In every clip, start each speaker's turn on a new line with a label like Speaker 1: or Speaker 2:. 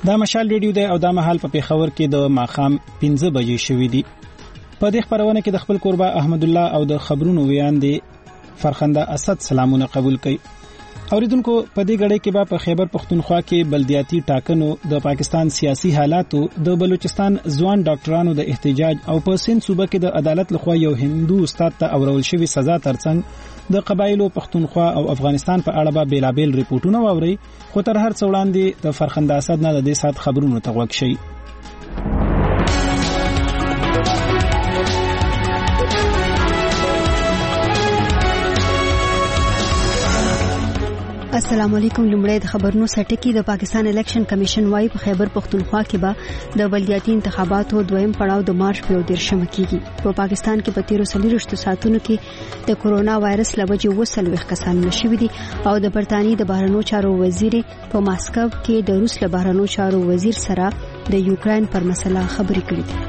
Speaker 1: دا مشال ریډیو دی او دا مهال په پیښور کې د ماخام 15 بجې شوې دي. په دې خبرونه کې د خپل قربا احمد الله او د خبرونو ویاندې فرخنده اسد سلامونه قبول کړي. اوریدونکو په دې غړې کې په خیبر پختونخوا کې بلدیاتي ټاکنو د پاکستان سیاسي حالاتو د بلوچستان ځوان ډاکټرانو د احتجاج او په سند صوبه کې د عدالت لخوا یو هندو استاد ته اورول شوی سزا ترڅنګ د قبایلو پختونخوا او افغانستان په اړه به بیلابل ریپورتونه واوري. خو تر هر څه وړاندې د فرخنده اسد نه د دې سات خبرونو ته غوږ شي.
Speaker 2: السلام علیکم. لومړی د خبرونو سرټکی. د پاکستان الیکشن کمیشن وايي په خیبر پختونخوا کې به د بلدیاتي انتخاباتو دویم پړاو د مارچ په 13 کېږي. په پاکستان کې په 13 ساعتونو کې د کورونا وایرس لوجې 20 کسان نشوي دي او د برتانی د بهرنیو چارو وزیر په ماسکو کې د روس له بهرنیو چارو وزیر سره د یوکرين پر مسله خبرې کړې دي.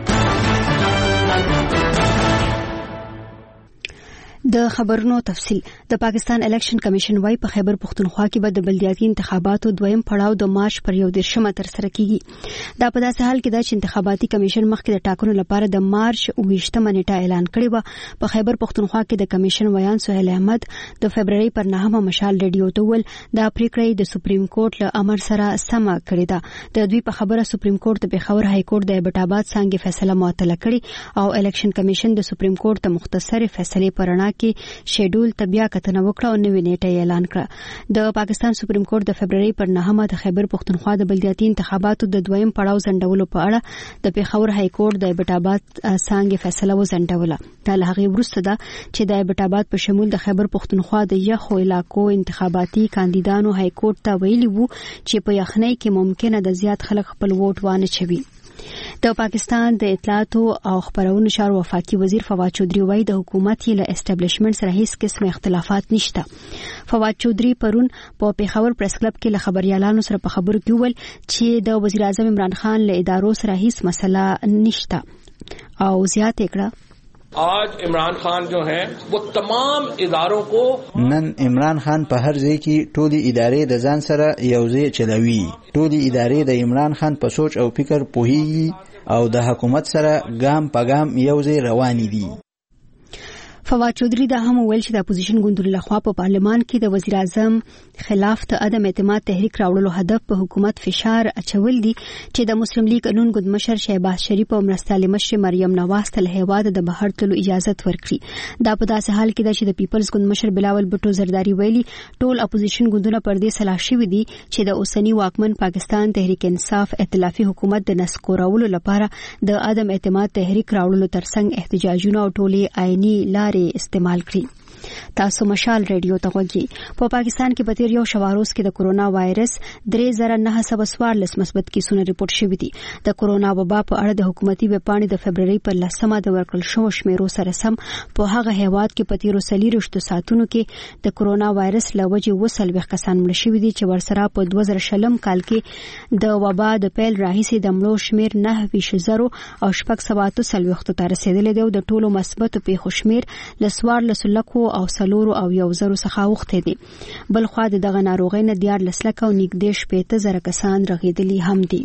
Speaker 2: د خبرونو تفصیل. د پاکستان الیکشن کمیشن وايي په خیبر پختونخوا کې به د بلدیاتي انتخاباتو دویم پړاو د مارچ پر 13 تر سره کیږي. دا په داسې حال کې ده چې انتخاباتي کمیشن مخکې د ټاکنو لپاره د مارچ 28 نیټه اعلان کړې و. په خیبر پختونخوا کې د کمیشن ویان سهیل احمد د February پر 9 مشال ریډیو ته ول دا پریکړه د سپریم کورټ له امر سره سم کړې ده. د دوی په خبره سپریم کورټ د پیښور های کورټ د ایبټ آباد څنګه فیصله معطل کړې او الیکشن کمیشن د سپریم کورټ ته مختصر فیصله پرنا کې شیډول تبیا کتنه وکړه او نوې نیټه اعلان کړه. د پاکستان سپریم کورټ د February پر 9 د خیبر پختونخوا د بلدیاتي انتخاباتو د دویم پړاو ځنډولو په اړه د پیښور های کورټ د ایبټ آباد څنګه فیصله وځنډوله. دا له هغه وروسته ده چې د ایبټ آباد په شمول د خیبر پختونخوا د یخو علاقو انتخاباتي کاندیدانو های کورټ ته ویلي وو چې په یخنۍ کې ممکنه د زیات خلک خپل ووټ وانه چوي. د پاکستان د اطلاعات او خبرونو چارو وفاقي وزیر فواد چودري وايي د حکومت له اسټابلیشمنت سره هیڅ قسم اختلافات نشته. فواد چودري پرون په پیښور پریس کلب کې له خبريالانو سره په خبرو کې وویل چې د وزیر اعظم عمران خان له ادارو سره هیڅ مسله نشته او زیاته کړه
Speaker 3: आज इमरान खान जो हैं वो तमाम इदारों को
Speaker 4: नन Imran Khan په هر ځای کې ټولي ادارې د ځان سره یوځای چلوي. ټولي ادارې د عمران خان په سوچ او فکر پوهیږي او د حکومت سره ګام په ګام یوځای روان دي.
Speaker 2: فواد چودري دا هم ویل چې د اپوزیشن ګوندونو لخوا په پارلمان کې د وزیر اعظم خلاف د عدم اعتماد تحریک راوړلو هدف په حکومت فشار اچول دي چې د مسلم لیگ قانون ګوند مشر شهباز شریف او مرستیال مشر مریم نواز ته له هیواد د بهر تلو اجازه ورکړي. دا په داسې حال کې ده چې د پیپلز ګوند مشر بلاول بټو زرداری ویلي ټول اپوزیشن ګوندونه پر دې سلا شوي دي چې د اوسنی واکمن پاکستان تحریک انصاف ائتلافي حکومت د نسکورولو لپاره د عدم اعتماد تحریک راوړلو ترڅنګ احتجاجونه او ټولي آئینی لارې استعمال کړي. تاسو مشال ریډیو ته غوږی. په پاکستان کې په تیر یو شواروز کې د کورونا وایرس 3914 مثبت کیسونه ریپورت شوي دي. د کورونا وبا په اړه د حکومتي ویبپاڼې د February پر 10 د ورکړل شوو شمیرو سره سم په هغه هیواد کې په 13 ساعتونو کې د کورونا وایرس له وجې 20 کسان مړ شوي دي چې ورسره په 2000 کال کې د وبا د پیل راهیسې د مړو شمیر 9,000 او 740 ته رسیدلی دی او د ټولو مثبتو پیښو شمیر ل 14 او 4,000 څخه اوخته دي. بل خو دغه ناروغۍ نه 14 لک او نږدې 15,000 کسان رغیدلی هم دي.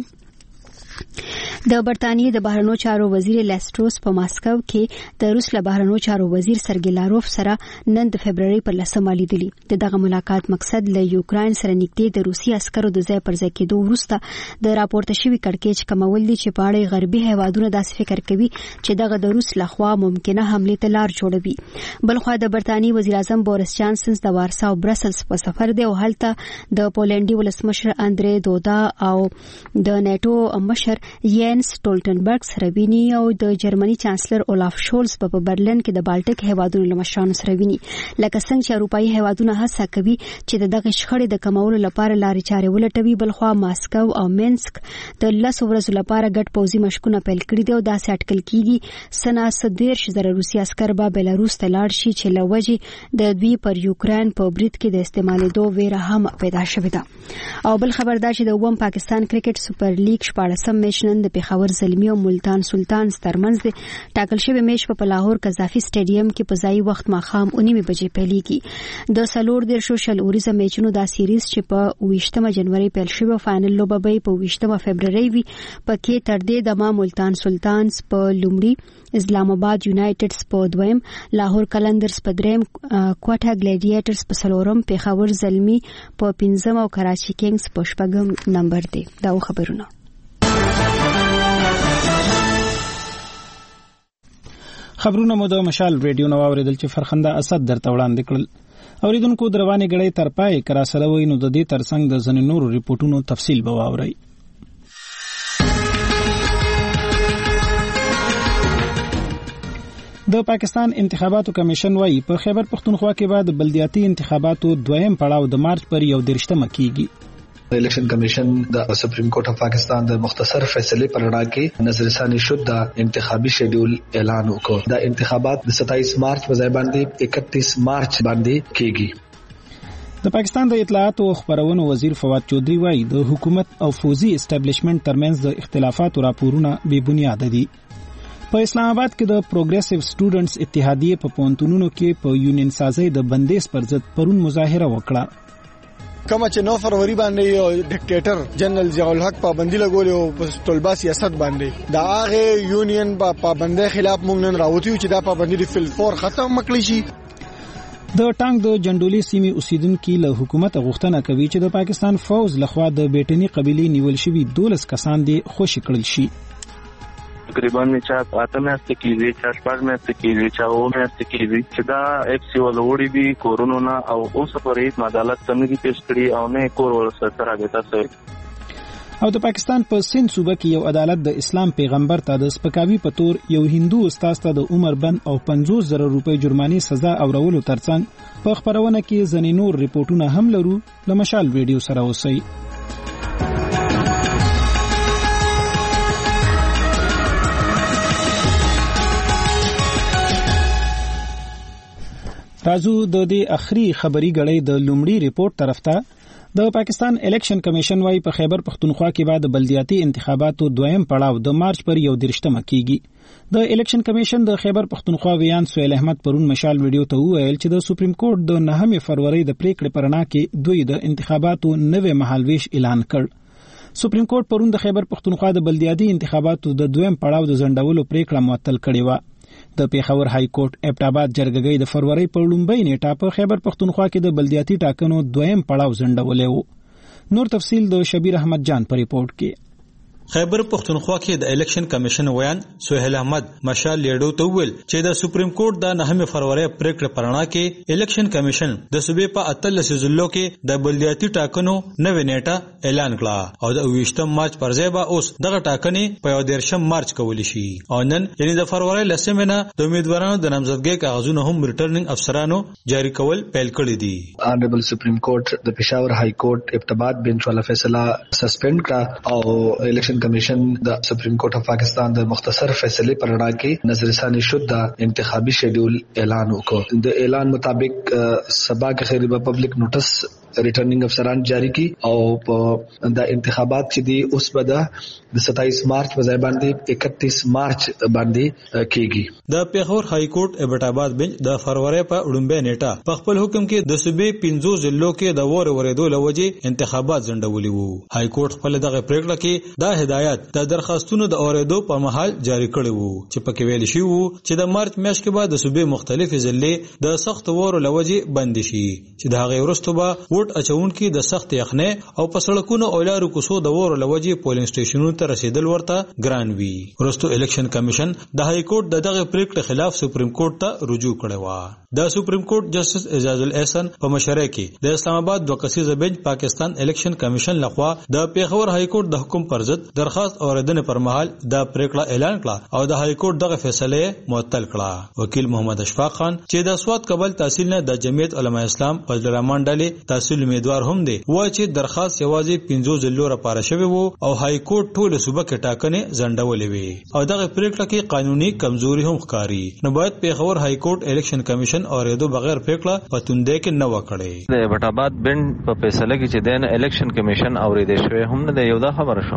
Speaker 2: د برتانیې د بهرنیو چارو وزیر لیسټروس په ماسکو کې د روس له بهرنیو چارو وزیر سرګی لاروف سره نن د February پر 10 لیدلی. دغه ملاقات مقصد له یوکرين سره نږدې د روسي عسکرو د ځای پر ځای کېدو وروسته د راپورته شوی کړکېچ کمول دي چې په اړه غربي هیوادونو داسې فکر کوي چې دغه د روس لخوا ممکنه حمله ته لار جوړوي. بل خو د برتانیې وزیر اعظم بوریس جانسن د وارسا او برسلز په سفر دی او هلته د پولنډي ولسمشر اندرې دودا او د نیټو مشر یانس ټولټنبرګ سره ویني او د جرمني چانسلر اولاف شولز په برلین کې د بالټیک هیوادونو له مشرانو سره ویني. لکه څنګه چې اروپאי هیوادونه هڅه کوي چې دغه شخړې د کمولو لپاره لارې چارې ولټوي. بل خو ماسکو او مینسک د 10 ورځو لپاره ګډ پوځي مشقونه پیل کړي دي او دا اټکل کیږي سنا 130,000 روسي عسكر به بلاروس ته لاړ شي چې لوجي د دوی پر یوکرين په برید کې د استعمالېدو ویره هم پیدا شوې ده. او بل خبردار چې د پاکستان کرکټ سپر لیګ 14 میچ نن د پېښور زلمی او ملتان سلطان ترمنځ د ټاکل شوی میچ په لاهور قذافي سټیډیم کې په ځای وخت ماښام 9 بجې پیلېږي. د 14 شل اوریزه میچونو دا سیریز چې په 20 جنوري پیل شوی فائنل لوبه به په 20 February وي. پکې تر دې دمه ملتان سلطانز په لومړي، اسلام آباد یونایټډز په دویم، لاهور قلندرز په دریم، کوټه ګلیډیټرز په څلورم، پېښور زلمی په پنځم او کراچي کینګز په شپږم نمبر دی. دا خبرونه.
Speaker 1: خبرونه مو د مشال ریډیو نو اوریدل چې فرخنده اسد درته وړاندې کړل. اوریدونکو دروانې غړې تر پای کراسره وای نو د دې ترڅنګ د ځنې نورو ریپورتونو تفصیل به واورئ. د پاکستان انتخاباتو کمیشن وايي په خیبر پختونخوا کې بعد بلدیاتي انتخاباتو دویم پړاو د مارچ پر 21 کېږي.
Speaker 5: الیکشن کمیشن د سپریم کورټ اف پاکستان د مختصر فیصله پر اړه کې نظر ثاني شد د انتخابي شیډول اعلان وکړ. د انتخابات د 27 مارچ په ځای باندې 31 مارچ باندې کېږي.
Speaker 1: د پاکستان د اطلاعات او خبرونو وزیر فواد چودھری وايي د حکومت او فوزي اسټابلیشمنت ترمنځ د اختلافاتو راپورونه بې بنیاده دي. په اسلام آباد کې د پروګریسیو سټوډنټس اتحادیه په پونتونونو کې په یونین سازي د بندیز پر ضد پرون مظاهره وکړه.
Speaker 6: کومه چې 9 فروری باندې یو ډیکټیټر جنرال ضیاء الحق پابندي لګولې او په طلبه سیاست باندې د هغه یونین په پابندۍ خلاف موږ نن راوتیو چې دا پابندي د فل فور ختم مکړي شي.
Speaker 1: د ټانګ د جندولي سیمې اوسیدونکو له حکومت غوښتنه کوي چې د پاکستان فوز لخوا د بیټنی قبيلې نیول شوی 12 کسان دي خوشی کړل شي.
Speaker 7: تقریبا چا 8 میاشتې کېږي، چا 4 میاشتې کېږي، چا 9 میاشتې کېږي چې دا اف سی ولوړي دي کورونو نه او اوس پرې عدالت څنګه پیش کړي او نه کور ورسره راغی تاسو.
Speaker 1: او د پاکستان په سند صوبه کې یو عدالت د اسلام پیغمبر ته د سپکاوي په تور یو هندو استاد ته د عمر بند او 50,000 روپۍ جرمانې سزا اورولو ترڅنګ په خبرونه کې ځنې نور ریپورتونه هم لرو. لمشال ویډیو سره اوسئ. راځو د دې اخري خبري غړې د لومړي ریپورت طرف ته. د پاکستان الیکشن کمیشن وايي په خیبر پختونخوا کې بعد بلدیاتي انتخاباتو دویم پړاو د مارچ پر 21 کېږي. د الیکشن کمیشن د خیبر پختونخوا ویان سهیل احمد پرون مشال ویډیو ته وویل چې د سپریم کورټ د 9 فروری د پریکړې پرنا کې دوی د انتخاباتو نوې مهالويش اعلان کړ. سپریم کورټ پرون د خیبر پختونخوا د بلدیاتي انتخاباتو د دویم پړاو د ځنډولو پریکړه معطل کړې و. د پېښور های کورټ ابټاباد جرګګۍ د فروری په لومړۍ نیټه په خیبر پختونخوا کې د بلدیاتي ټاکنو دویم پړاو ځنډولې و. نور تفصیل د شبیر احمد جان په ریپورت کې.
Speaker 8: خیبر پختونخوا کې د الیکشن کمیشن ویان سهیل احمد مشال لیډو ته ویل چې د سپریم کورټ د 9 فروری پریکړه پرنا کې الیکشن کمیشن د صوبې په 18 ضلعو کې د بلدیاتي ټاکنو نوې نیټه اعلان کړه او د 28 مارچ پر ځای به اوس دغه ټاکنې په 19 مارچ کول شي. او نن یعنی د فروری لسمه نه د امیدوارانو د نامزدګۍ کاغذونه هم ریټرنینګ افسرانو جاری کول پیل کړی دي.
Speaker 5: آنریبل سپریم کورټ د پېښور های کورټ ابټاباد بنچ والا فیصله سسپند کړه او الیکشن کمیشن د سپریم کورټ اف پاکستان د مختصر فیصله پر اړه کې نظر ثاني شد د انتخابي شیډول اعلان وکړ. د اعلان مطابق سبا کې خیر پبلک نوټس ریټرنینګ افسران جاری کی او د انتخابات چې دی اوس به د 27 مارچ په ځای باندې 31 مارچ باندې کېږي.
Speaker 8: د پېښور های کورټ ابټاباد بنچ د فروری په وړاندې نیټه په خپل حکم کې د صوبې 15 ضلعو کې د ورېدو لوجې انتخابات ځنډولي وو. های کورټ خپل دغه پریکړه کې دا هدایت د درخواستونو د اورېدو په مهال جاری کړی وو چې پکې ویل شوی وو چې د مارچ میاشتې کې به د صوبې مختلفې ضلعې د سخت ورو لوجې بند شي چې د هغې وروسته به ووټ اچونکي د سخت یخنۍ او په سړکونو او لارو کوڅو د ورو لوجې پولینګ سټیشنونو ته رسیدل ورته ګران وي. وروسته الیکشن کمیشن د های کورټ د دغه پریکړې خلاف سپریم کورټ ته رجوع کړی و. د سپریم کورټ جسټس اعجاز الاحسن په مشرۍ کې د اسلام آباد دوه کسیزه بنچ پاکستان الیکشن کمیشن لخوا د پېښور های کورټ د حکم پر ضد درخواست اوریدنې پر مهال د پریکړه اعلان کړه او د های کورټ دغه فیصله معطل کړه. وکیل محمد اشفاق خان چې د سواد قبل تحصیل نه د جمعیت علما اسلام فضل الرحمن ډلې تحصیل امیدوار هم دي وایي چې درخواست یوازې 15 ضلعو لپاره شوی وو او های کورټ ټول صوبه کې ټاکنې ځنډولې وي او دغه پریکړه کې قانوني کمزوري هم ښکاري. نو باید پېښور های کورټ الیکشن کمیشن اوریدو بغیر پریکړه په توندې کې نه وکړي.
Speaker 9: د بټاباد بند په فیصله کې چې دین الیکشن کمیشن اوریدل شوی هم نه یو دا خبره شو. بل دا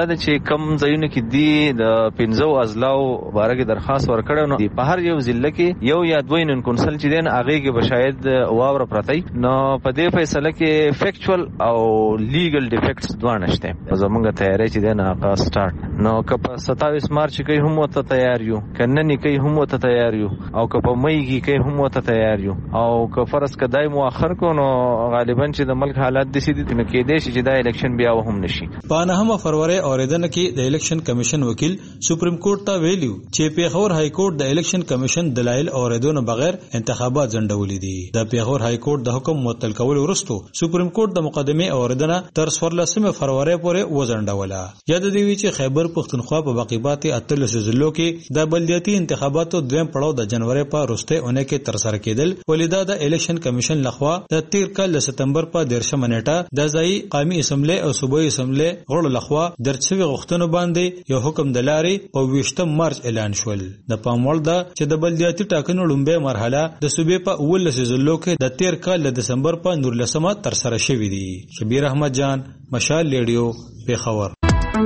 Speaker 9: د چې کم ځایونه کې دی د 15 ازلاو بارګه درخواست ورکړو نو په هر یو ضلع کې یو یا دوه نن کونسل چې دین هغه کې بشاید واور پرتای نو په دې فیصله کې فیکچوال او لیګل ډیفیکټس دوه نشته زمونږ تیاری چې دین هغه سٹارټ نو که په 27 مارچ کې هم ته تیار یو کنه نه کې هم ته تیار یو او که په مئی کې هم ته تیار یو او که فرض کدای مؤخر کو نو غالبا چې د ملک حالات د سیدي تنه کې دي چې دا الیکشن بیا هم نشي.
Speaker 8: په 9 فروری اوریدنه کې د الیکشن کمیشن وکیل سپریم کورټ ته ویلیو چې پیښور های کورټ د الیکشن کمیشن دلایل اوریدونه بغیر انتخابات ځنډولې دي. د پیښور های کورټ د حکم معطل کول وروسته سپریم کورټ د مقدمه اوریدنه تر 14 فروری پورې وځنډوله. یاد دی چې خیبر پختونخوا په باقیات 13 ضلعو کې د بلدیاتي انتخاباتو دویم پړاو د جنوري په وروسته اونۍ کې تر سره کېدل ولیدا د الیکشن کمیشن لخوا د 13 کال سپتمبر په 13 منېټه د ځای قومي اسمبلی او صوبایي اسمبلی غړو لخوا درڅوي غوښتنو باندې یو حکم د لارې په 20 مارچ اعلان شول. د پاموړ ده چې د بلدیاتي ټاکنو لومبه مرحله د صوبې په 19 ضلعو کې د 13 کال د دسمبر په 19 تر سره شوې دي. شبیر احمد جان مشال ریډیو پیښور.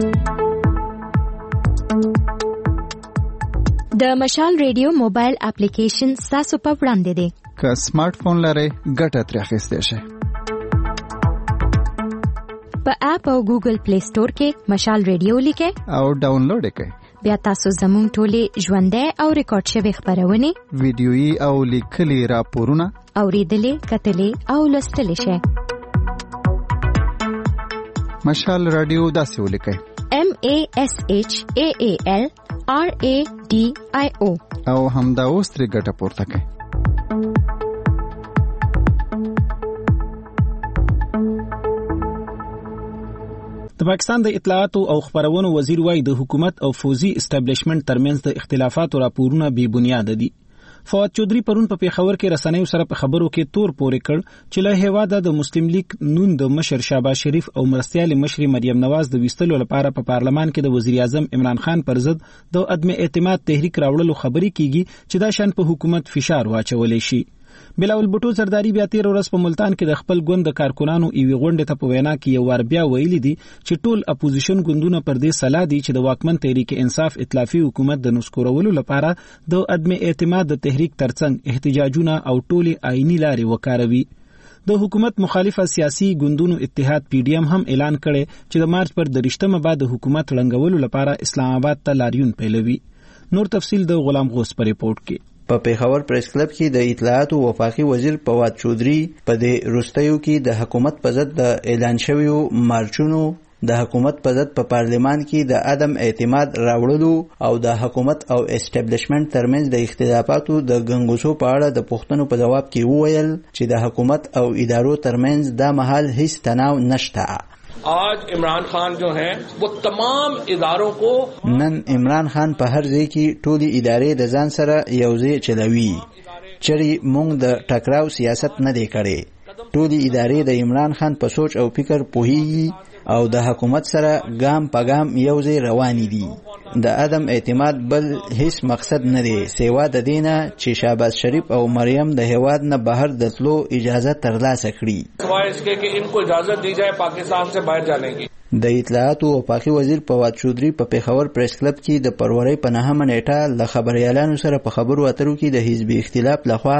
Speaker 10: د مشال ریډیو موبایل اپلیکیشن تاسو په وړاندې دی.
Speaker 11: که سمارټ فون لرئ ګټه ترې اخیستی شئ.
Speaker 10: په اپ او ګوګل پلی سٹور کې مشال ریډیو لیکئ
Speaker 11: او ډاونلوډ یې کړئ.
Speaker 10: بیا تاسو زموږ ټولې ژوندۍ او ریکارډ شوي خبرونه
Speaker 11: ویډیويي او لیکلي راپورونه
Speaker 10: اوریدلې کتلې او لوستلې شئ.
Speaker 11: مشال رادیو داسې ولیکئ
Speaker 10: MASHAAL RADIO
Speaker 11: او همدا اوس ترې ګټه پورته کړئ.
Speaker 1: د پاکستان د اطلاعاتو او خبرونو وزیر وايي د حکومت او فوزي اسټابلیشمنت ترمنځ د اختلافاتو راپورونه بې بنیاد دي. فواد چودري پرون په پیښور کې رسنیو سره په خبرو کې تور پورې کړ چې له هیواده د مسلم لیگ نون د مشر شهباز شریف او مرستیال مشر مریم نواز د وستلو لپاره په پارلمان کې د وزیر اعظم عمران خان پر ضد د عدم اعتماد تحریک راوړلو خبرې کیږي چې دا شان په حکومت فشار واچولې شي. بلاول بوټو زرداری بیا 13 ورځ په ملتان کې د خپل ګوند د کارکونانو ایوي غونډه ته په وینا کې یو ور بیا ویلي دي چې ټول اپوزیشن ګوندونه پر دې صلاح دي چې د واکمن تحریک انصاف ائتلافي حکومت د نسکورولو لپاره د عدم اعتماد د تحریک ترڅنګ احتجاجونه او ټولي آئینی لارې وکاروي. د حکومت مخالفه سیاسي ګوندونو اتحاد پی ډی ایم هم اعلان کړي چې د مارچ پر 13 بعد د حکومت ړنګولو لپاره اسلام آباد ته لاریون پیلوي. نور تفصیل د غلام غوث پر ریپورت کې.
Speaker 4: په پیښور پریس کلب کې د اطلاعات او وفاقي وزیر فواد چودري په دې روستیو کې د حکومت په ضد د اعلان شویو مارچونو د حکومت په ضد په پارلمان کې د عدم اعتماد راوړلو او د حکومت او اسټابلیشمنت ترمنځ د اختلافاتو د غنګوسو په اړه د پوښتنو په جواب کې وویل چې د حکومت او ادارو ترمنځ د محل هیڅ تناو نشته.
Speaker 3: आज इमरान खान जो हैं वो तमाम इदारों को
Speaker 4: नन इमरान खान په هر ځای کې ټولي ادارې د ځان سره یوځای چلوي. چری مونږ د ټکراو سیاست نه دی کړی. ټولي ادارې د عمران خان په سوچ او فکر پوهیږي او د حکومت سره ګام په ګام یوځای رواني دي. د عدم اعتماد بل هیڅ مقصد نه دی سیوا د دینه چې شهباز شریف او مریم د هواد نه بهر د تلو اجازه ترلاسه کړي.
Speaker 3: سوای اس के कि इनको इजाजत दी जाए पाकिस्तान से बाहर जाने की.
Speaker 4: د اطلاعات او وفاقي وزیر فواد چودري په پیښور پریس کلب کې د فروری په 9 نیټه له خبريالانو سره په خبرو اترو کې د حزبي اختلاف لخوا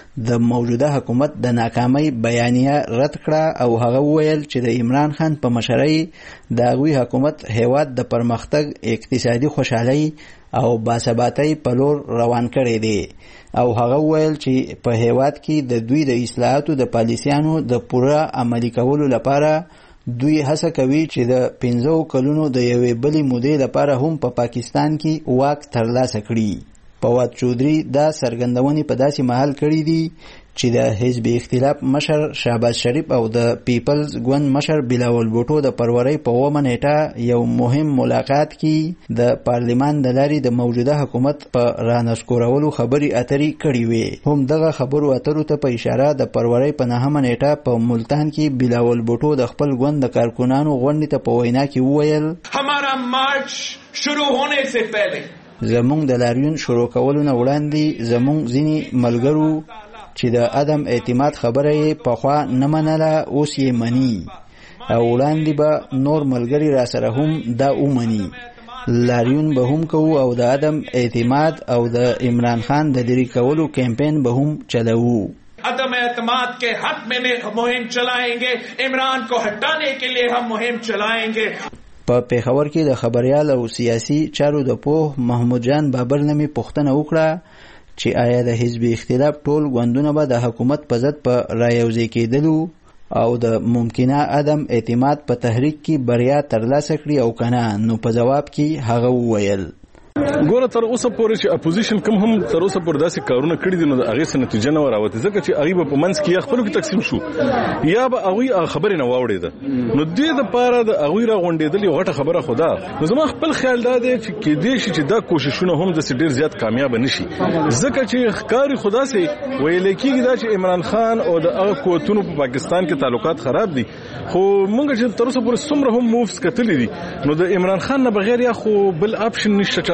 Speaker 4: د موجوده حکومت د ناکامۍ بیانیه رد کړه او هغه وویل چې د عمران خان په مشرۍ د هغوی حکومت هیواد د پرمختګ اقتصادي خوشحالۍ او باثباتۍ په لور روان کړی دی او هغه وویل چې په هیواد کې د دوی د اصلاحاتو د پالیسیانو د پوره عملي کولو لپاره دوی هڅه کوي چې د 15 کلونو د یوې بلې مودې لپاره هم په پاکستان کې واک ترلاسه کړي. فواد چودري دا څرګندونې په داسې محل کړي دي چې د حزب اختلاف مشر شهباز شریف او د پیپلز ګوند مشر بلاول بوټو د فروری په 9 نیټه یو مهم ملاقات کې د پارلمان د لارې د موجوده حکومت په رانسکورولو خبري اترې کړې وې. هم دغه خبرو اترو ته په اشاره د فروری په 9 نیټه په ملتان کې بلاول بوټو د خپل ګوند د کارکونانو غونډې ته په وینا کې وویل
Speaker 3: हमारा मार्च शुरू होने से पहले
Speaker 4: زمونږ د لاریون شروع کولو نه وړاندې زمونږ ځینې ملګرو چې د عدم اعتماد خبره یې پخوا نه منله اوس یې مني. او وړاندې به نور ملګری را سره هم دا اومني. لاریون به هم کوو او د عدم اعتماد او د عمران خان د لرې کولو کمپین به هم چلوو.
Speaker 3: عدم اعتماد के हक में मुहिम चलाएंगे, इमरान को हटाने के लिए हम मुहिम चलाएंगे.
Speaker 4: په پیښور کې د خبريال او سیاسي چارو د پوه محمود جان بابر نامي پوښتنه وکړه چې آیا د حزب اختلاف ټول ګوندونه به د حکومت په ضد په رایوځي کېدلو او د ممکنه عدم اعتماد په تحریک کې بریا ترلاسه کړي او کنه. نو په جواب کې هغه وویل
Speaker 12: ګوره تر اوسه پورې چې اپوزیشن کوم هم تر اوسه پورې داسې کارونه کړي دي نو هغه څه نتیجه نه راوته ځکه چې هغه په منځ کې خپل کې تقسیم شو یا به هغه خبرې نه واوړېده. نو دې د پاره د هغه را غونډېدل یو غټه خبره خدا. نو زما خپل خیال دا دی چې کې دې شي چې دا کوششونه هم د ډېر زیات کامیاب نشي ځکه چې ښکاری خدا سي ویل کېږي دا چې عمران خان او د هغه قوتونو په پاکستان کې تعلقات خراب دي خو مونږ چې تر اوسه پورې څومره هم مووز کتلې دي نو د عمران خان نه بغیر یا خو بل آپشن نشته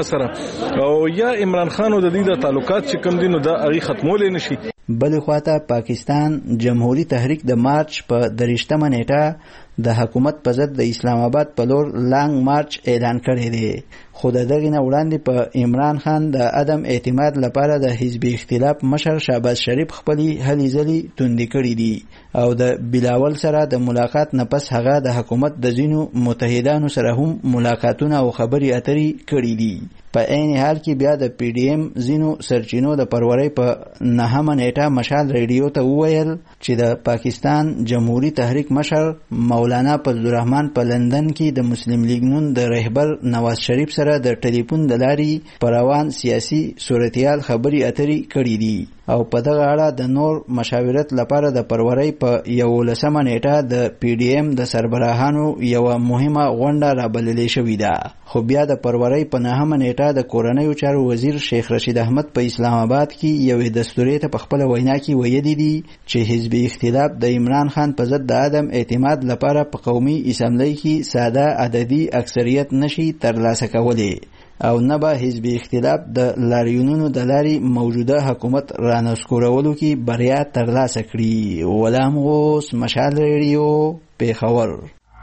Speaker 12: او یا عمران خان او د دې د تعلقات چې کوم دي نو دا هغه ختمول نشي.
Speaker 4: بل خواته پاکستان جمهوریت تحریک د مارچ په 23 نیټه د حکومت په ضد د اسلام آباد په لور لانګ مارچ اعلان کړی دی. خو د دغه نه وړاندې په عمران خان د عدم اعتماد لپاره د حزب اختلاف مشر شهباز شریف خپلې هلې ځلې توندې کړې دي او د بلاول سره د ملاقات نه پس هغه د حکومت د ځینو متحدانو سره هم ملاقاتونه او خبرې اترې کړې دي. په عین حال کې بیا د پی ډی ایم ځینو سرچینو د پرورۍ په 9 نیټه مشال ریډیو ته وویل چې د پاکستان جمهوریت تحریک مشر مولانا فضل الرحمن په لندن کې د مسلم لیگ نون د رهبر نواز شریف سره د ټلیفون د لارې پر روان سیاسي صورتحال خبرې اترې کړې دي او په دغه اړه د نور مشاورت لپاره د پرورۍ په 11 نیټه د پی ډی ایم د سربراهانو یو مهمه غونډه رابللې شوې ده. خو بیا د پرورۍ په 9 نیټه د کورنیو چارو وزیر شیخ رشید احمد په اسلام آباد کې یو دستوري ته په خپل وینا کې ویلي دي چې حزب اختلاف د عمران خان په ضد د عدم اعتماد لپاره په قومي اسمبلی کې ساده عددي اکثریت نشي ترلاسه کولی او نه به حزب اختلاف د لاریونونو د لارې موجوده حکومت رانسکورولو کې بریا ترلاسه کړي. غلام غوث، مشال ریډیو، پیښور.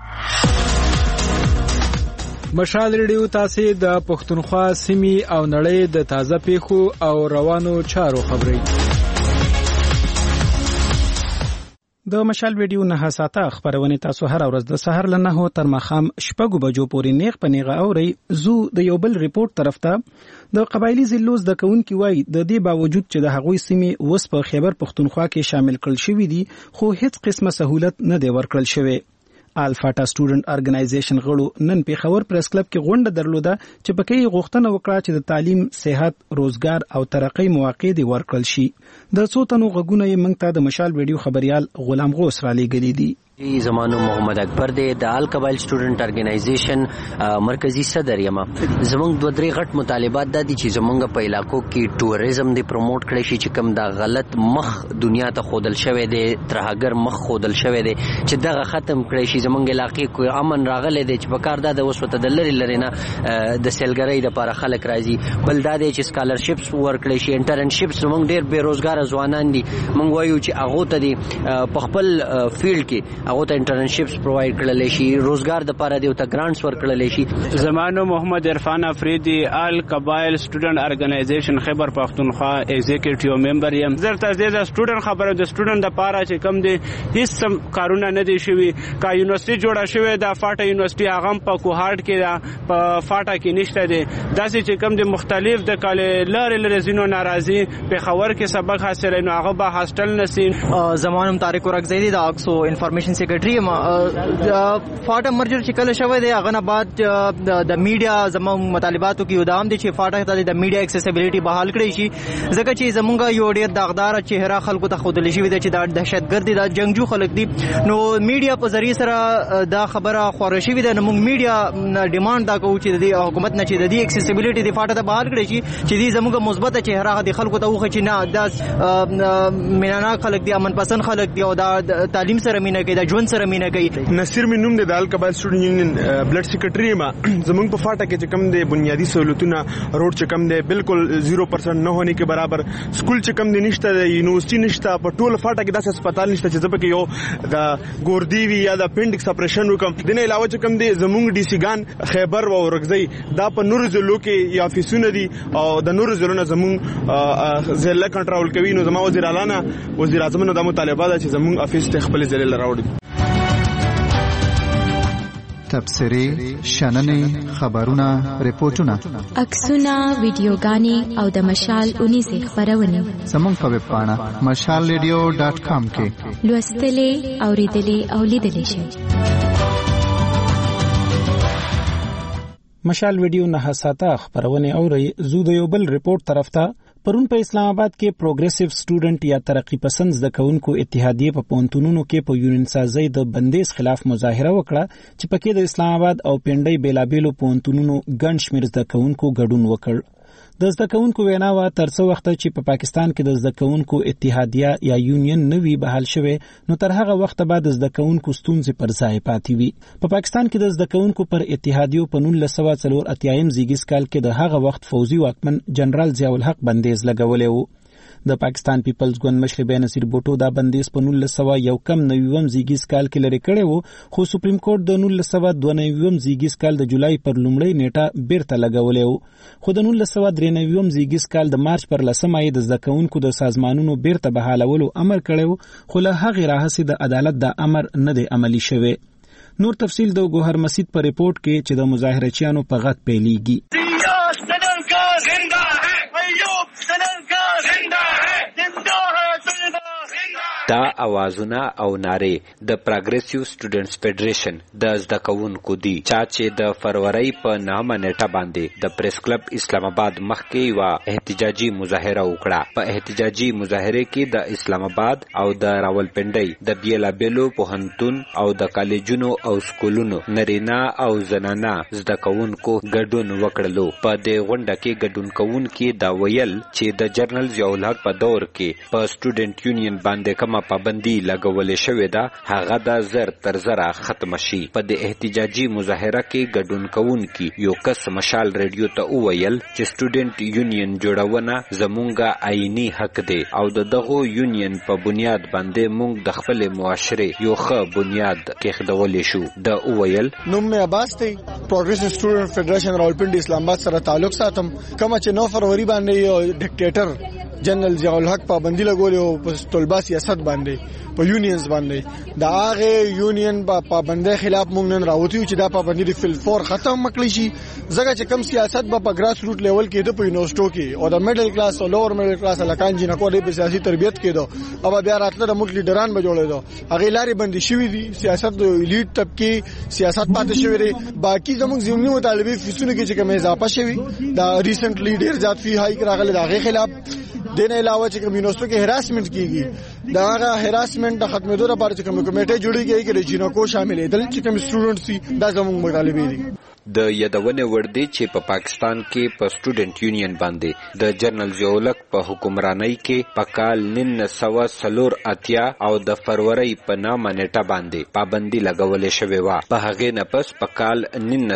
Speaker 1: مشال ریډیو تاسو د پښتونخوا سیمې او نړۍ د تازه پیښو او روانو چارو خبري. د مشال ویډیو نه ساته خبرونه تاسو هر ورځ د سحر له 9 تر ماښام 6 بجو پورې نیغ پنیغه اوري. زو د یو بل ریپورت طرف ته د قبایلی ضلعوز د کونکي وای د دې باوجود چې د هغوی سیمې وس په خیبر پښتونخوا کې شامل کړل شوې دي خو هیڅ قسمه سہولت نه دی ورکړل شوی. الفاټا سټوډنټ ارګنایزیشن غړو نن پیښور پریس کلب کې غونډه درلوده چې پکې غوښتنه وکړه چې د تعلیم، صحت، روزګار او ترقۍ مواقع دي ورکړل شي. د څو تنو غږونه یې موږ ته د مشال ویډیو خبريال غلام غوث را لېږلي دي.
Speaker 13: زمانو محمد اکبر دی د آل قبایل سټوډنټ ارګنایزیشن مرکزی صدر یم. زمونږ دوه درې غټ مطالبات د دي چې زمونږ په علاقو کې ټوریزم دی پروموټ کړي شي چې کوم دا غلط مخ دنیا ته خودل شوی دی ترهګر مخ خودل شوی دی چې دغه ختم کړي شي. زمونږ علاقې کو امن راغلی دی چې په کار د وسوته د لری لری نه د سیلګرۍ لپاره خلک راځي. بل دا دی چې سکالرشپس ورکړي شي، انټرنشپس. زمونږ ډېر بیروزګار ځوانان دي، مونږ وایو چې هغه ته دی په خپل فیلډ کې هغه ته انټرنشپس پرووايډ کړل شي، روزګار د لپاره دی او ته ګرانټس ورکړل شي.
Speaker 14: زمانو محمد عرفان افریدی آل قبایل سټوډنټ ارګنایزیشن خیبر پښتونخوا ایگزیکټیو ممبر یم. زرته د سټوډنټ خبره د سټوډنټ د لپاره چې کم دی هیڅ کارونه نه دي شوی. کا یونیورسيټي جوړه شوی د فاټا یونیورسيټي هغه په کوهارت کې دا په فاټا کې نشته دی. داسې چې کم دی مختلف د کال لارې زینو ناراضي په خبر کې سبق حاصل نو هغه به هاستل نسین.
Speaker 15: زمانم طارق ورغزیدی د اکسو انفارمیشن سیکریټری فاټا مرجر چې کله شوی دی هغه نه بعد د میډیا زموږ مطالباتو کې ودام دي چې فاټا ته د میډیا اکسیسیبিলিټي بحال کړي شي ځکه چې زموږ یو ډیر داغدار چهره خلکو ته خودل شي چې دا دهشتګرد دي، دا جنگجو خلک دي. نو میډیا په ذریعہ سره دا خبره خور شي وي. د موږ میډیا ډیماند دا کوو چې د حکومت نه چې د اکسیسیبিলিټي د فاټا ته بحال کړي شي چې د زموږ مثبت چهره د خلکو ته وخت چې نه دا مینانا خلک دي، امن پسند خلک دي او دا تعلیم سره مینه کوي، دا د ژوند سره مینه کوي.
Speaker 6: نصیر مې نوم دی د القبایل سټوډنټ یونین بلډ سیکریټري ما زمونږ په فاټه کې چې کم دی بنیادی سہولتونه روډ چې کم دی بالکل 0% نه هونی کې برابر سکول چې کم دی نشته د یونیورسيټي نشته په ټول فاټه کې داسې هسپتال نشته چې زبکه یو د ګوردیوی یا د اپنډکس اپریشن وکم. دنه علاوه چې کم دی زمونږ ډي سي ګان خیبر او رغزي دا په نور ضلعو کې یا افیسونه دي او د نور ضلعو نه زمونږ ضلع کنټرول کوي. نو زموږ وزیر اعلی نه وزیر اعظم نو د مطالبه ده چې زمونږ افیس ته خپل ضلع راوړي.
Speaker 11: تبصرې شننې خبرونه ریپورتونه
Speaker 10: عکسونه ویډیوګانې او د مشال 19 خبرونه
Speaker 11: زموږ په ویب پاڼه mashalradio.com کې
Speaker 10: لوستلې اوریدلې او لیدلې شئ.
Speaker 1: مشال ویډیو نه ساته خبرونه اوري. زو د یو بل ریپورت طرف ته پرون په اسلام آباد کې پروګریسیو سټوډنټ یا ترقی پسند زده کوونکو اتحادیه په پونتونونو کې په یونین سازۍ د بندیز خلاف مظاهره وکړه چې پکې د اسلام آباد او پنډۍ بیلابېلو پونتونونو ګڼ شمېر زده کوونکو ګډون وکړ. د زده کوونکو وینا وا تر څو وخت چې په پاکستان کې د زده کوونکو اتحادیه یا یونین نوي بحال شوه نو تر هغه وخت بعد د زده کوونکو ستونزې پر ځای پاتې وي. په پاکستان کې د زده کوونکو پر اتحادیو په 1984 زیږیز کال کې د هغه وخت فوزي واکمن جنرال ضیاء الحق بندیز لګولې وو. د پاکستان پیپلز ګوند مشر بېنظیر بوټو دا بندیز په 1991 زیږیز کال کې لري کړی وو خو سپریم کورټ د 1992 زیږیز کال د جولای پر لومړۍ نیټه بیرته لګولې وو. خو د 1993 زیږیز کال د مارچ پر 10مه د زده کوونکو د سازمانونو بیرته بحالولو امر کړی وو خو له هغې راهیسې د عدالت د امر نه دی عملي شوی. نور تفصیل د ګوهر مسید په ریپورت کې چې د مظاهرچیانو په غږ پیلیږي.
Speaker 16: دا اوازونه او ناره د پروګریسیو سټوډنټس فدریشن د زده کوونکو دي چې د فروری په 9 نیټه باندې د پریس کلب اسلام آباد مخکې یو احتجاجي مظاهره وکړه. په احتجاجي مظاهره کې د اسلام آباد او د راولپنډۍ د بیلابېلو پوهنتون او د کالجونو او سکولونو نرینا او زنانا زده کوونکو ګډون وکړلو. په دې غونډه کې ګډون کوونکي دا ویل چې د جنرال ضیاء الحق په دور کې په سټوډنټ یونین باندې کومه پابندي لګولې شوې ده هغه د زر تر زره ختم شي. په دې احتجاجي مظاهره کې ګډون کوونکي یو کس مشال ریډیو ته وویل چې سټوډنټ یونین جوړونه زمونږه آئینی حق دی او دغه یونین په بنیاد باندې موږ د خپل معاشره یو ښه بنیاد کېښودلی شو. د وویل
Speaker 6: نوم مې عباس دی پروګریسیو سټوډنټ فدریشن راولپنډي اسلام آباد سره تعلق ساتم. کومه چې 9 فروری باندې یو ډیکټیټر جنرال ضیاء الحق پابندي لګولې او په طلبه سیاست باندې په یونینز باندې دا هغه یونین په پابندۍ خلاف موږ نن راوتیو چې دا پابندي د فل فور ختم مکلی شي. ځکه چې کم سیاست په ګراس روټ لیول کې د په یونیورسيټو کې او د میډل کلاس او لوور میډل کلاس لکان جنکو د سیاسي تربیت کېدو او بیا راتله د ملک لیډران به جوړېدو هغه لارې بندي شوې دي. سیاست د الیټ طبقه سیاست پاتې شوی دی. باقي زموږ ځینې مطالبه فیسونه کې چې کومه اضافه شوی دا ریسنټلی ډیر زیات فی هاي راغله دا غي خلاف دنه علاوه چې کوم یونیورسيټو کې هراسمنت کیږي دا هغه هراسمنت د ختمېدو لپاره چې کوم کمیټه جوړیږي کې جنکو شامل دي چې کوم سټوډنټس دي دا زموږ مطالبه دي.
Speaker 16: د یادونه وردی چې په پاکستان کې په سټوډنټ یونین باندې د جنرال ضیاء الحق په حکمرانی کې په کال 1984 او د فروری په 9 نیټه باندې پابندي لګولې شوې و. په هغه نه پس په کال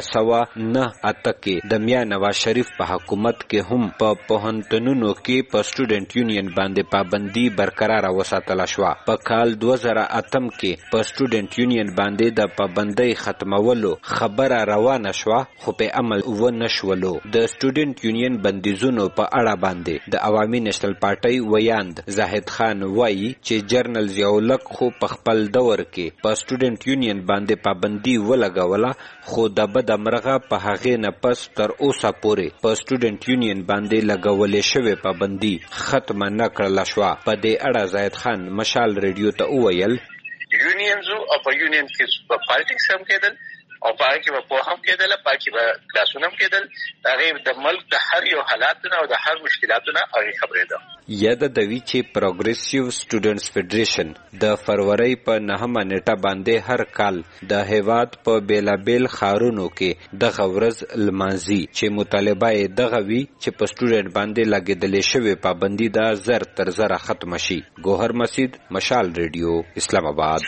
Speaker 16: 1998 کې د میا نواز شریف په حکومت کې هم په پوهنتونونو کې په سټوډنټ یونین باندې پابندي برقرار وساتل شو. په کال 2008 کې په سټوډنټ یونین باندې د پابندۍ ختمولو خبره روانه شو خو په عمل و نشولو. د سټوډنټ یونین بندیزونو په اړه باندې د عوامي نېشنل پارټي ویاند زاهد خان وایي چې جنرال ضیاء الحق خو په خپل دور کې په سټوډنټ یونین باندې پابندي ولګوله خو د بد امرغه په هغه نه پس تر اوسه پورې په سټوډنټ یونین باندې لګولې شوې پابندي ختم نه کړل شو. په دې اړه زاهد خان مشال ریډیو ته وویل
Speaker 17: یونینز او په یونین کې په پالیټکس هم کېدل او پای کې په هم کېدل پاکي به کلاسونه هم کېدل هغه د ملک د هر یو حالاتونو او د هر مشکلاتونو هغه خبرې ده.
Speaker 16: یاد د وی چې پروګریسیو سټوډنټس فدریشن د فروری په 9 نیټه باندې هر کال د هیواد په بیلابیل خارونو کې د غورز لمانځي چې مطالبه یې دغه وی چې په سټوډنټ باندې لګیدلې شوی پابندي د زر تر زر ختم شي. گوهر مسجد، مشال ریډیو، اسلام آباد.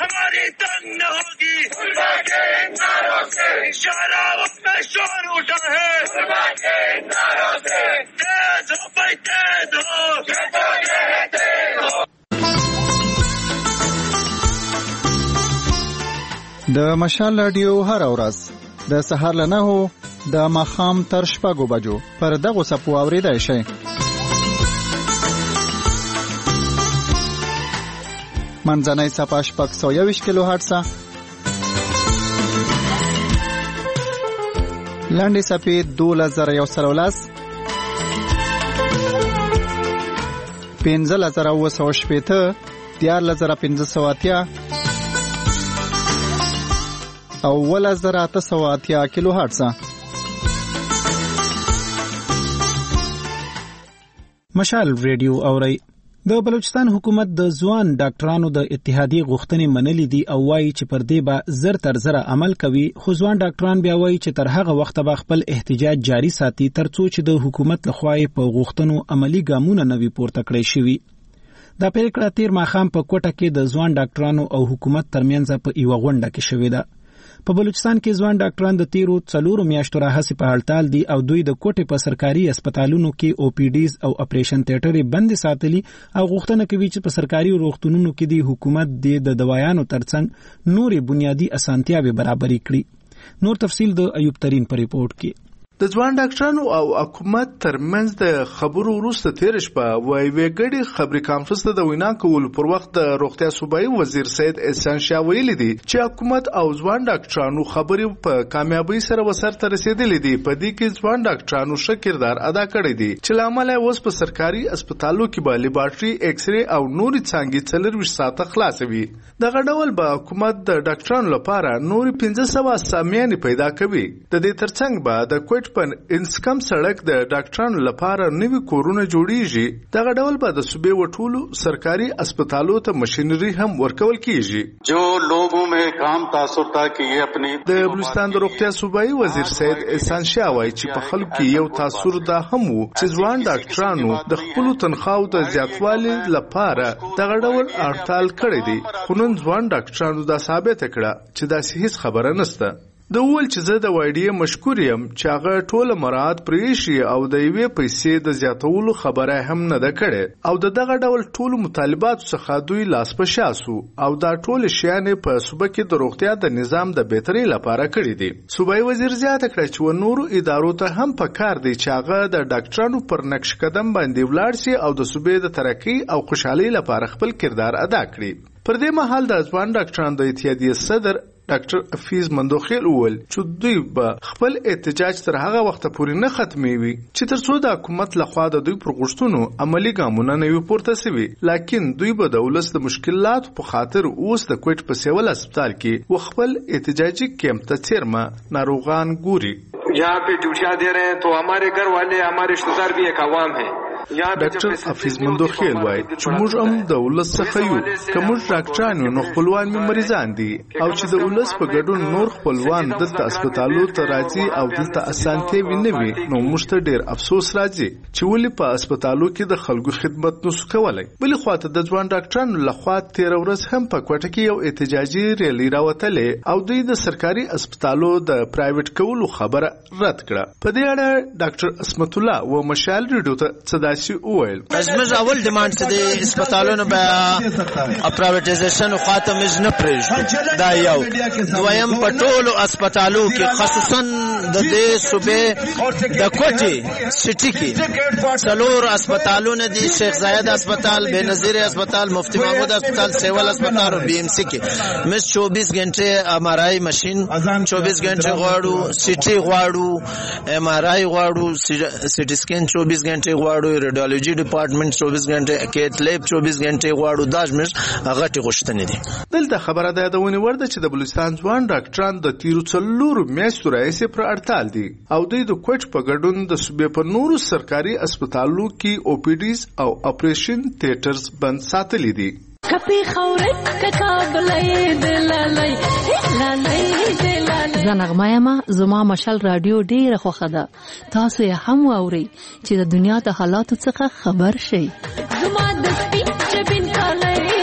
Speaker 11: د مشال رادیو هر ورځ د سهار له 9 د ماښام تر 6 بجو پر دغه سپو اوریدای شي. منځنۍ صفحه 621 کیلو هرتز، لاندې صفحه 2113 15980 14580 او 1880 کیلو هرتز.
Speaker 1: مشال ریډیو اوري. د بلوچستان حکومت د ځوان ډاکټرانو د اتحادیې غوښتنې منلې دي او وایي چې پر دې به زر تر زر عمل کوي، خو ځوان ډاکټران بیا وایي چې تر هغه وخته به خپل احتجاج جاری ساتي ترڅو چې د حکومت لخوا په غوښتنو عملی ګامونه نوي پورته کړی شي. دا پریکړه تیر ماښام په کوټه کې د ځوان ډاکټرانو او حکومت ترمنځ په یوه غونډه کې شوې ده. په بلوچستان کې ځوان ډاکټران د تیرو 4 میاشتو راهیسې په هړتال دي او دوی د کوټې په سرکاري هسپتالونو کې او پی ډیز او اپریشن تیټرې بند ساتلي او غوښتنه کوي چې په سرکاري روغتونونو کې د حکومت د دوایانو ترڅنګ نورې بنیادی اسانتیاوې برابرې کړي. نور تفصیل د ایوب ترین په ریپورت کې.
Speaker 18: د ځوان ډاکټرانو او حکومت ترمنځ د خبرو وروسته تیر شپه ویګړي خبري کانفرنس ته د وینا کولو پر وخت د روغتیا صوبایي وزیر سید احسان شاه ویلي دي چې حکومت او ځوان ډاکټرانو خبرې په کامیابی سره وسرته رسیدلې دي. په دې کې ځوان ډاکټرانو ښه کردار ادا کړی دی چې لامل یې اوس په سرکاري هسپتالو کې به لیبارټري، ایکس رې او نورې څانګې 24 ساعته خلاصوي. دغه ډول به حکومت د ډاکټرانو لپاره نورې 1500 اسامیانې پیدا کوي. د دې ترڅنګ به د کوټ په انسکم سړک د ډاکټرانو لپاره نوي کورونه جوړیږي. دغه ډول به د صوبې وټولو سرکاري هسپتالو ته ماشینري هم ورکول کیږي.
Speaker 19: جو لوگوں میں کام تاثر تھا کہ یہ اپنی
Speaker 18: د بلوچستان د روغتیا صوبایي وزیر سید احسان شاه وایي چې په خلکو کې یو تاثر دا هم وو چې ځوان ډاکټرانو د خپل تنخواو د زیاتوالي لپاره دغه ډول هړتال کړی دی. خو نن ځوان ډاکټرانو دا ثابت کړه چې دا هیڅ خبره نشته. د ول چې زه د وایډي مشکور یم چې هغه ټوله مراد پریشي او د یوې پیسې د زیاتولو خبره هم نه ده کړې او دغه ډول ټولو مطالبات څخه دوی لاس په شاسو او دا ټول شیان په صوبه کې د روغتیا د نظام د بهتري لپاره کړی دي. صوبایي وزیر زیاته کړه چې نورو ادارو ته هم پکار دی چې هغه د ډاکټرانو پر نقش قدم باندې ولاړ شي او د صوبې د ترقی او خوشحالي لپاره خپل کردار ادا کړي. پر دې مهال د ځوان ډاکټرانو د اتحادیې صدر ډاکټر حفیظ مندوخیل وویل چې دوی به خپل احتجاج تر هغه وخت پورې نه ختموي چې تر څو د حکومت لخوا د دوی پر غوښتنو عملی ګامونه نه وي پورته شوي. لکن دوی به د ولس د مشکلاتو په خاطر اوس د کوټ په سیول هسپتال کې خپل احتجاجي کیمپ ته څیرمه ناروغان ګوري.
Speaker 20: यहाँ पे ड्यूटियां दे रहे हैं तो हमारे घर वाले हमारे रिश्तेदार भी एक आवाम है.
Speaker 18: ډاکټر حفیظ مندوخیل وایي چې موږ هم د ولس څخه یو، که موږ ډاکټران یو نو خپلوان مې مریضان دي او چې د ولس په ګډون نور خپلوان دلته هسپتالو ته راځي او دلته اسانتیاوې نه وي نو موږ ته ډېر افسوس راځي چې ولې په هسپتالو کې د خلکو خدمت نشو کولی. بلې خواته د ځوان ډاکټرانو لخوا تېره ورځ هم په کوټه کې یو احتجاجي ریلي راوتلې او دوی د سرکاري هسپتالو د پرایویټ کولو خبره رد کړه. په دې اړه ډاکټر اسمت الله و مشال ریډیو ته
Speaker 21: زموږ اول ډیمانډ څه دی هسپتالونو به پرایویټایزیشن خاتم نه پرېږدو. دا یو. دویم په ټولو هسپتالو کې خصوصا د دې صوبې د کوټي سټي کې 4 هسپتالونه دي، شیخ زاید هسپتال، بېنظیر هسپتال، مفتی محمود هسپتال، سیول هسپتال او بی ام سی کې مس 24 غنټه ام آر آی ماشين 24 غنټه غواړو، سټي غواړو، ام آر آی غواړو، سټي سکین 24 غنټه غواړو، ریډیولوژي ډپارټمنټ 24 غنټه، کیت لیب 24 غنټه غواړو. دا زموږ هغه ټي غوښتنې دي.
Speaker 18: دلته خبره ده د ونی ورده چې د بلوچستان ځوان ډاکټران د تیرو 4 میاشتو راهیسې پر اړتال دي او دوی د کوچ په ګډون د صوبې په نورو سرکاري هسپتالونو کې او پی ډیز او اپریشن تھیټرز بند ساتلي دي.
Speaker 2: کپی خورت ککابلې دلالای
Speaker 22: زنغمایما زما مشال رادیو ډیره خوخه ده. تاسو یې هم واورئ چې د دنیا د حالاتو څخه خبر شئ.
Speaker 2: زما د سپین چبین کالای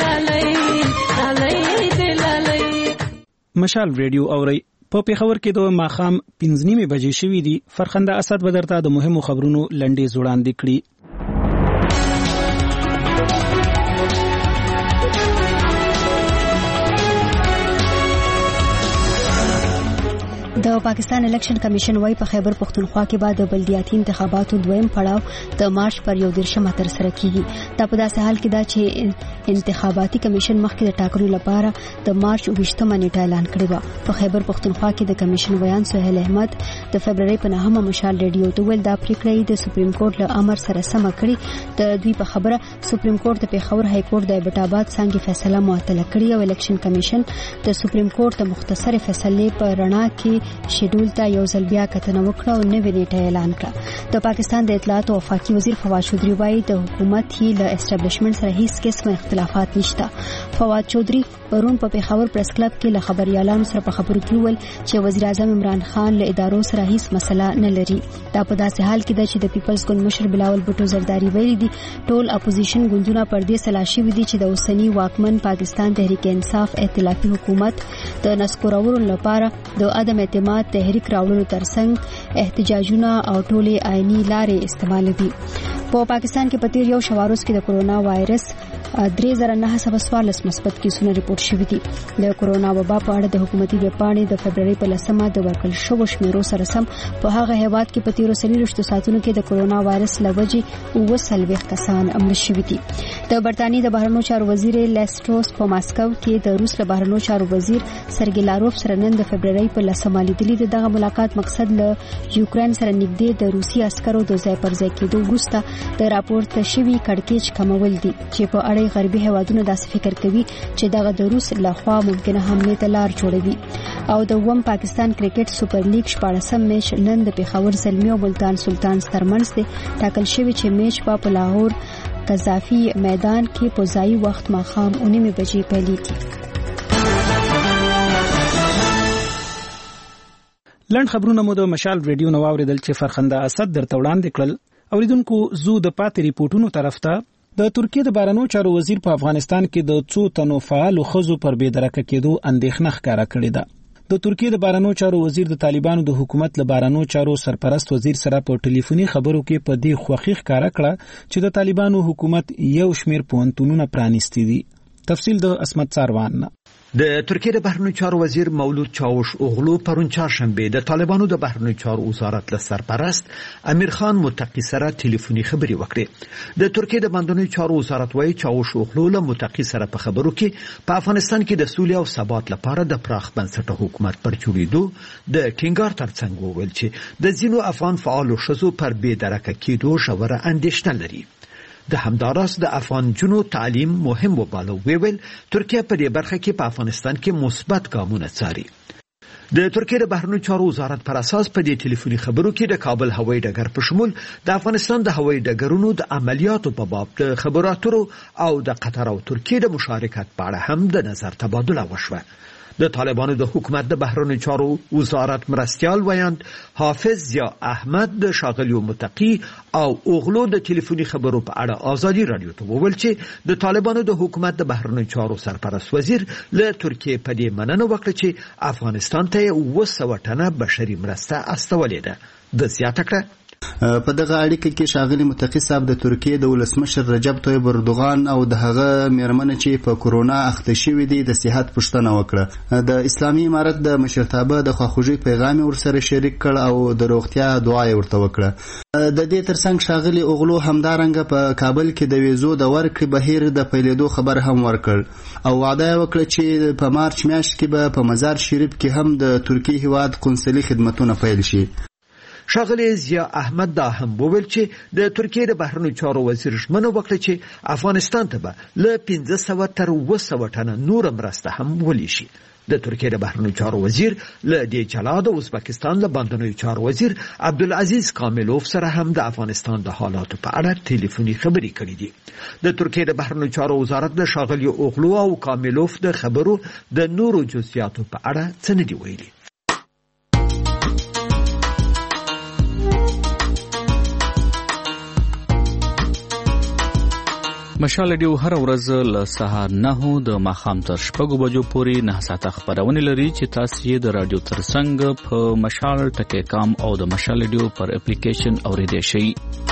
Speaker 2: دلالای
Speaker 1: مشال ریډیو اورئ. په پیښور کې د ماخام 5:30 بجې شوې دي. فرخنده اسد بدرته د مهمو خبرونو لنډې وړاندې کړي.
Speaker 23: د پاکستان الیکشن کمیشن وايي په خیبر پختونخوا کې بعد د بلدیاتي انتخاباتو دویم پړاو د مارچ پر 11 تر سره کیږي. دا په داسې حال کې دا چې انتخاباتي کمیشن مخکې د ټاکنو لپاره د مارچ 20 نیټه اعلان کړې و. په خیبر پختونخوا کې د کمیشن ویان سهیل احمد د فبرवरी په 9 مشال ریډیو ته ویل دا پریکړه د سپریم کورټ له امر سره سم کړې. د دوی په خبره سپریم کورټ د پیښور های کورټ د ایبټاباد څنګه فیصله معطله کړې او الیکشن کمیشن د سپریم کورټ د مختصر فیصلې په رڼا کې شیډول ته یو ځل بیا کتنه وکړه او نوې نیټه اعلان کړه. د پاکستان د اطلاعات او وفاقي وزیر فواد چودھری وايي د حکومت هی له اسټابلیشمنت سره هیڅ قسم اختلافات نشته. فواد چودھری پرون په پیښور پریس کلب کې له خبريالانو سره په خبرو کې ویل چې وزیر اعظم عمران خان له ادارو سره هیڅ مسله نه لري. دا په داسې حال کې ده چې د پیپلز ګوند مشر بلاول بټو زرداری ویلي دي ټول اپوزیشن ګوندونه پر دې سلاشي ودي چې د اوسنی واکمن پاکستان تحریک انصاف ائتلافي حکومت د نسکورولو لپاره د عدم اعتماد تحریک راوړلو ترڅنګ احتجاجونه او ټولې آئینی لارې استعمال دي. په پاکستان کې په تیر یو شوارز کې د کرونا وایرس 3914 مثبت کیسونه ریپورت شوي دي. د کرونا وبا په اړه د حکومتي ویبپاڼې د فبرवरी په 10 د ورکړل شوو شمیرو سره سم په هغه هیواد کې په تیرو 30 ساعتونو کې د کرونا وایرس لوجې 29 کسان امر شوي دي. د برتانیې د بهرنیو چارو وزیر لیسټروس په ماسکو کې د روس له بهرنیو چارو وزیر سرګی لاروف سره نن د فبرवरी په 10 لیدلې دغه ملاقات مقصد له یوکرين سره نږدې د روسي عسکرو د ځای پر ځای کېدو وروسته د راپورته شوی کړکېچ کمول دي چې په اړه غربي هیوادونو داسې فکر کوي چې دغه د روس لخوا ممکنه حمله ته لار جوړوي. او د وم پاکستان کرکټ سپر لیګ 14 میچ نن د پیښور زلمی او ملتان سلطانز ترمنځ دی ټاکل شوی چې میچ په لاهور قذافی میدان کې په ځای وخت ماخام 9 بجې پیلېږي.
Speaker 1: لند خبرونه مو د مشال ریډیو نو اوریدل چې فرخنده اسد درته وړاندې کړل. اوریدونکو زو د پاتې ریپورتونو طرف ته د ترکیې د بهرنیو چارو وزیر په افغانستان کې د څو تنو فعال خزو پر بېدرکه کېدو اندېښنه ښکاره کړې ده. د ترکیې د بهرنیو چارو وزیر د طالبانو د حکومت له بهرنیو چارو سرپرست وزیر سره په ټلیفوني خبرو کې په دې خوښي ښکاره کړه چې د طالبانو حکومت یو شمیر پوهنتونونه پرانیستي دي. تفصیل د اسمت ساروان.
Speaker 24: د ترکیې د بهرنیو چارو وزیر مولود چاوش اوغلو پرون چهارشنبه د طالبانو د بهرنیو چارو وزارت له سرپرست امیر خان متقی سره ټلیفوني خبرې وکړې. د ترکیې د بهرنیو چارو وزارت وايي چاوش اوغلو له متقی سره په خبرو کې په افغانستان کې د سولې او ثبات لپاره د پراخ بنسټه حکومت پر جوړېدو د ټینګار ترڅنګ وویل چې د ځینو افغان فعالو ښځو پر بېدرکه کېدو ژوره اندېښنه لري. د همداراز د افغان جنو تعلیم مهم وباله ویل ترکیه په دې برخه کې په افغانستان کې مثبت ګامونه څاري. د ترکیې د بهرنیو چارو وزارت پر اساس په دې ټلیفوني خبرو کې د کابل هوایي ډګر په شمول د افغانستان د هوایي ډګرونو د عملیاتو په باب د خبرو اترو او د قطر او ترکیې د مشارکت په اړه هم د نظر تبادله وشوه. د طالبانو د حکومت د بهرنیو چارو وزارت مرستیال ویاند حافظ ضیا احمد د شاغلیو متقی او اوغلو د ټلیفوني خبرو په اړه ازادي رادیو ته وویل چې د طالبانو د حکومت د بهرنیو چارو سرپرست وزیر له ترکیې په دې مننه وکړه چې افغانستان ته 200 ټنه بشري مرسته استولې ده. د زیاته کړه
Speaker 5: په دغه اړیکه کې ښاغلي متقي صاحب د ترکیې د ولسمشر رجب طیب اردوغان او د هغه میرمنې چې په کورونا اخته شوې دي د صحت پوښتنه وکړه. د اسلامي امارت د مشرتابه د خواخوږۍ پیغام ورسره شریک کړ او د روغتیا دعا یې ورته وکړه. د دې ترڅنګ ښاغلي اوغلو همدارنګه په کابل کې د ویزو د ورکړې بهیر د پیلېدو خبر هم ورکړ او وعده یې وکړه چې په مارچ میاشت کې به په مزار شریف کې هم د ترکیې هیواد قونسلي خدمتونه پیل شي.
Speaker 24: ښاغلي ضیا احمد دا هم وویل چې د ترکیې د بهرنیو چارو وزیر ژمنه وکړه چې افغانستان ته به له 500 تر 200 ټنه نور مرسته هم ولیشي. د ترکیې د بهرنیو چارو وزیر له دې جلا د ازبکستان له بندنیو چارو وزیر عبدالعزیز کاملوف سره هم د افغانستان د حالاتو په اړه ټلیفوني خبرې کړې دي. د ترکیې د بهرنیو چارو وزارت د ښاغلي اوغلو او کاملوف د خبرو د نورو جزئیاتو په اړه څه نه دي ویلي.
Speaker 7: مشال ډیو هر ورځ له سهار 9 د ماښام تر 6 بجو پورې 9 ساعته خبرونه لري چې تاسو یې د رادیو ترڅنګ په مشال ټکی کام او د مشال ډیو پر اپلیکیشن اوریدئ شئ.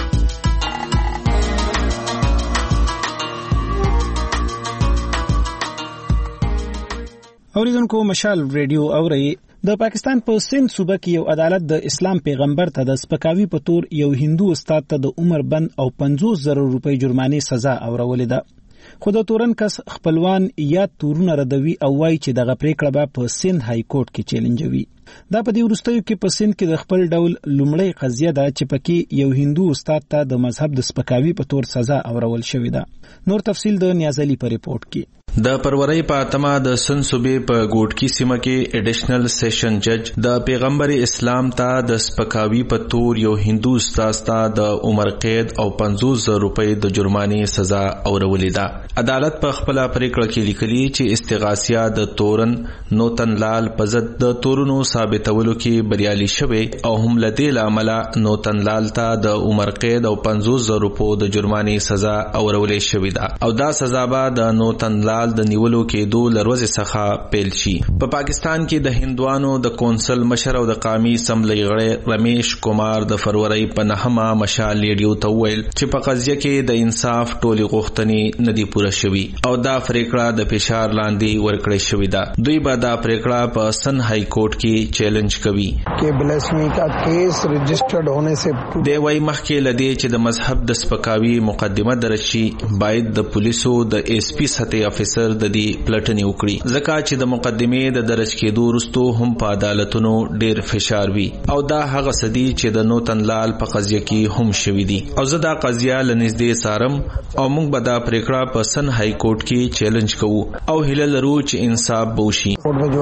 Speaker 1: اوریدونکو مشال ریډیو اوري. د پاکستان په سند صوبه کې یو عدالت د اسلام پیغمبر ته د سپکاوي په تور یو هندو استاد ته د عمر بند او 50,000 روپۍ جرمانې سزا اورولې ده. خو د تورن کس خپلوان یا تورونه ردوي او وایي چې دغه پریکړه به په سند های کورټ کې چیلنجوي. دا په دې وروستیو کې په سند کې د خپل ډول لومړی قضیه ده چې پکې یو هندو استاد ته د مذهب د سپکاوي په تور سزا اورول شوې ده. نور تفصیل د نیازعلی په ریپورت کې.
Speaker 8: د پرورۍ په اتمه د سن صوبې په ګوټکی سیمه کې اډیشنل سیشن جج د پیغمبر اسلام ته د سپکاوي په تور یو هندو استاد ته د عمر قید او 50,000 روپۍ د جرمانې سزا اورولې ده. عدالت په خپل پریکړه کې لیکلي چې استغاثیه د تورن نوتن لال په ضد د تورونو ثابتولو کې بریالي شوه او هم لدې لامل نوتن لال ته د عمر قید او 50,000 روپۍ د جرمانې سزا اورولې شوې ده او دا سزا به د نوتن لال د نیولو کېدو لروزه څخه پیل شي. په پاکستان کې د هندوانو د کونسل مشر او د قومي اسمبلی غړی رمیش کمار د فروری په 9مه مشال ریډیو ته ویل چې په قضیه کې د انصاف ټولې غوښتنې ندي پوره شوي او دا پریکړه د فشار لاندې ورکړې شوې ده. دوی به دا پریکړه په سن های کورټ کې چیلنج کوي. کې بلسمی کا کیس رجسٹرډ ہونے سے دی وايي مخکې لدی چې د مذهب د سپکاوي مقدمه درشي باید د پولیسو د ایس پی سطحي افیسر د دې پلټنې وکړي ځکه چې د مقدمې د درج کېدو وروسته هم په عدالتونو ډېر فشار وي او دا هغه سدي چې د نوتن لال په قضیه کې هم شوي دي او زه دا قضیه لنږدې څارم او موږ به دا پریکړه په سن های کورټ کې چیلنج کوو او هیله لرو چې انصاف به وشي.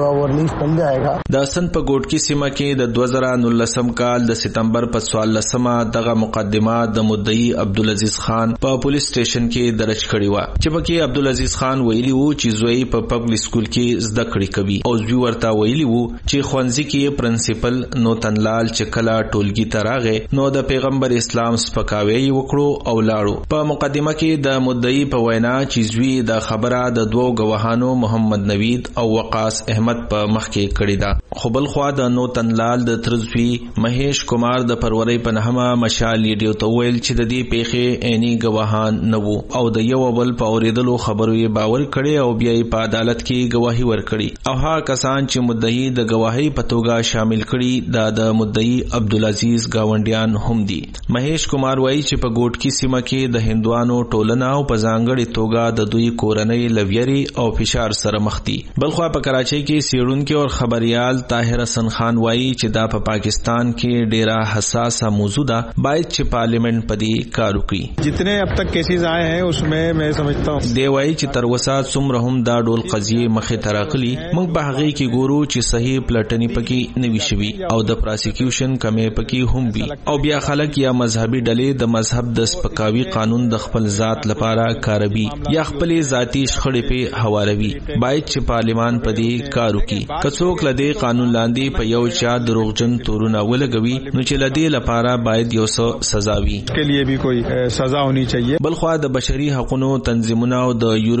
Speaker 8: د سن په ګوټکی سیمه کې د 2019 کال د سپتمبر په 14مه دغه مقدمه د مدعی عبدالعزیز خان په پولیس سټیشن کې درج کړې و چې پکې عبدالعزیز خان ویلي وو چې زوی په پبلک سکول کې زده کړې کوي او زوی ورته ویلي وو چې ښوونځي کې پرنسپل نوتن لال چې کله ټولګي ته راغی نو د پیغمبر اسلام سپکاوی وکړو او لاړو. په مقدمه کې د مدعی په وینا چې زوی د خبره د دوو گواهانو محمد نوید او وقاص احمد په مخ کې کړې ده خو بل خوا د نوتن لال د ترزوی مهیش کمار د پرورۍ په 9مه مشال ریډیو ته ویل چې د دې پیښې عیني گواهان نه وو او د یو بل په اوریدلو خبرو یې باور کړي او بیا په عدالت کې گواهی ورکړي او هغه کسان چې مدعی د گواهی په توګه شامل کړي د مدعی عبدالعزیز گاونډیان هم دي. مهیش کمار وایي چې په ګوټکی سیمه کې د هندوانو ټولنه او په ځانګړي توګه د دوی کورنۍ لویری او فشار سره مخ دي. بلخوا په کراچۍ کې سیړونکو او خبريال طاهر حسن خان وایي چې دا په پاکستان کې ډیره حساسه موضوع ده باید چې پارلیمنت په دې کار وکړي.
Speaker 9: جتنے اب تک کیسز آئے ہیں اس میں سمجھتا ہوں
Speaker 8: دی وایي چې تر وسه څومره هم دا ډول قضیه مخې ته راغلي موږ په هغه کې ګورو چې صحیح پلټنې پکې نوي شوي او د پراسیکیوشن کمې پکې هم وي او بیا خلک یا مذهبي ډلې د مذهب د سپکاوي قانون د خپل ذات لپاره کاروي یا خپل ذاتی شخړې په حواروي. باید چې پارلیمان په دې کار وکړي. کڅوک لدې قانون لاندې په یو چا دروغجن تورونه ولګوي نو چې لدې لپاره باید یو څه سزا وي.
Speaker 9: اس کے لیے بھی کوئی سزا ہونی چاہیے.
Speaker 8: بلخوا د بشري حقوقو تنظیمونو او د یورپی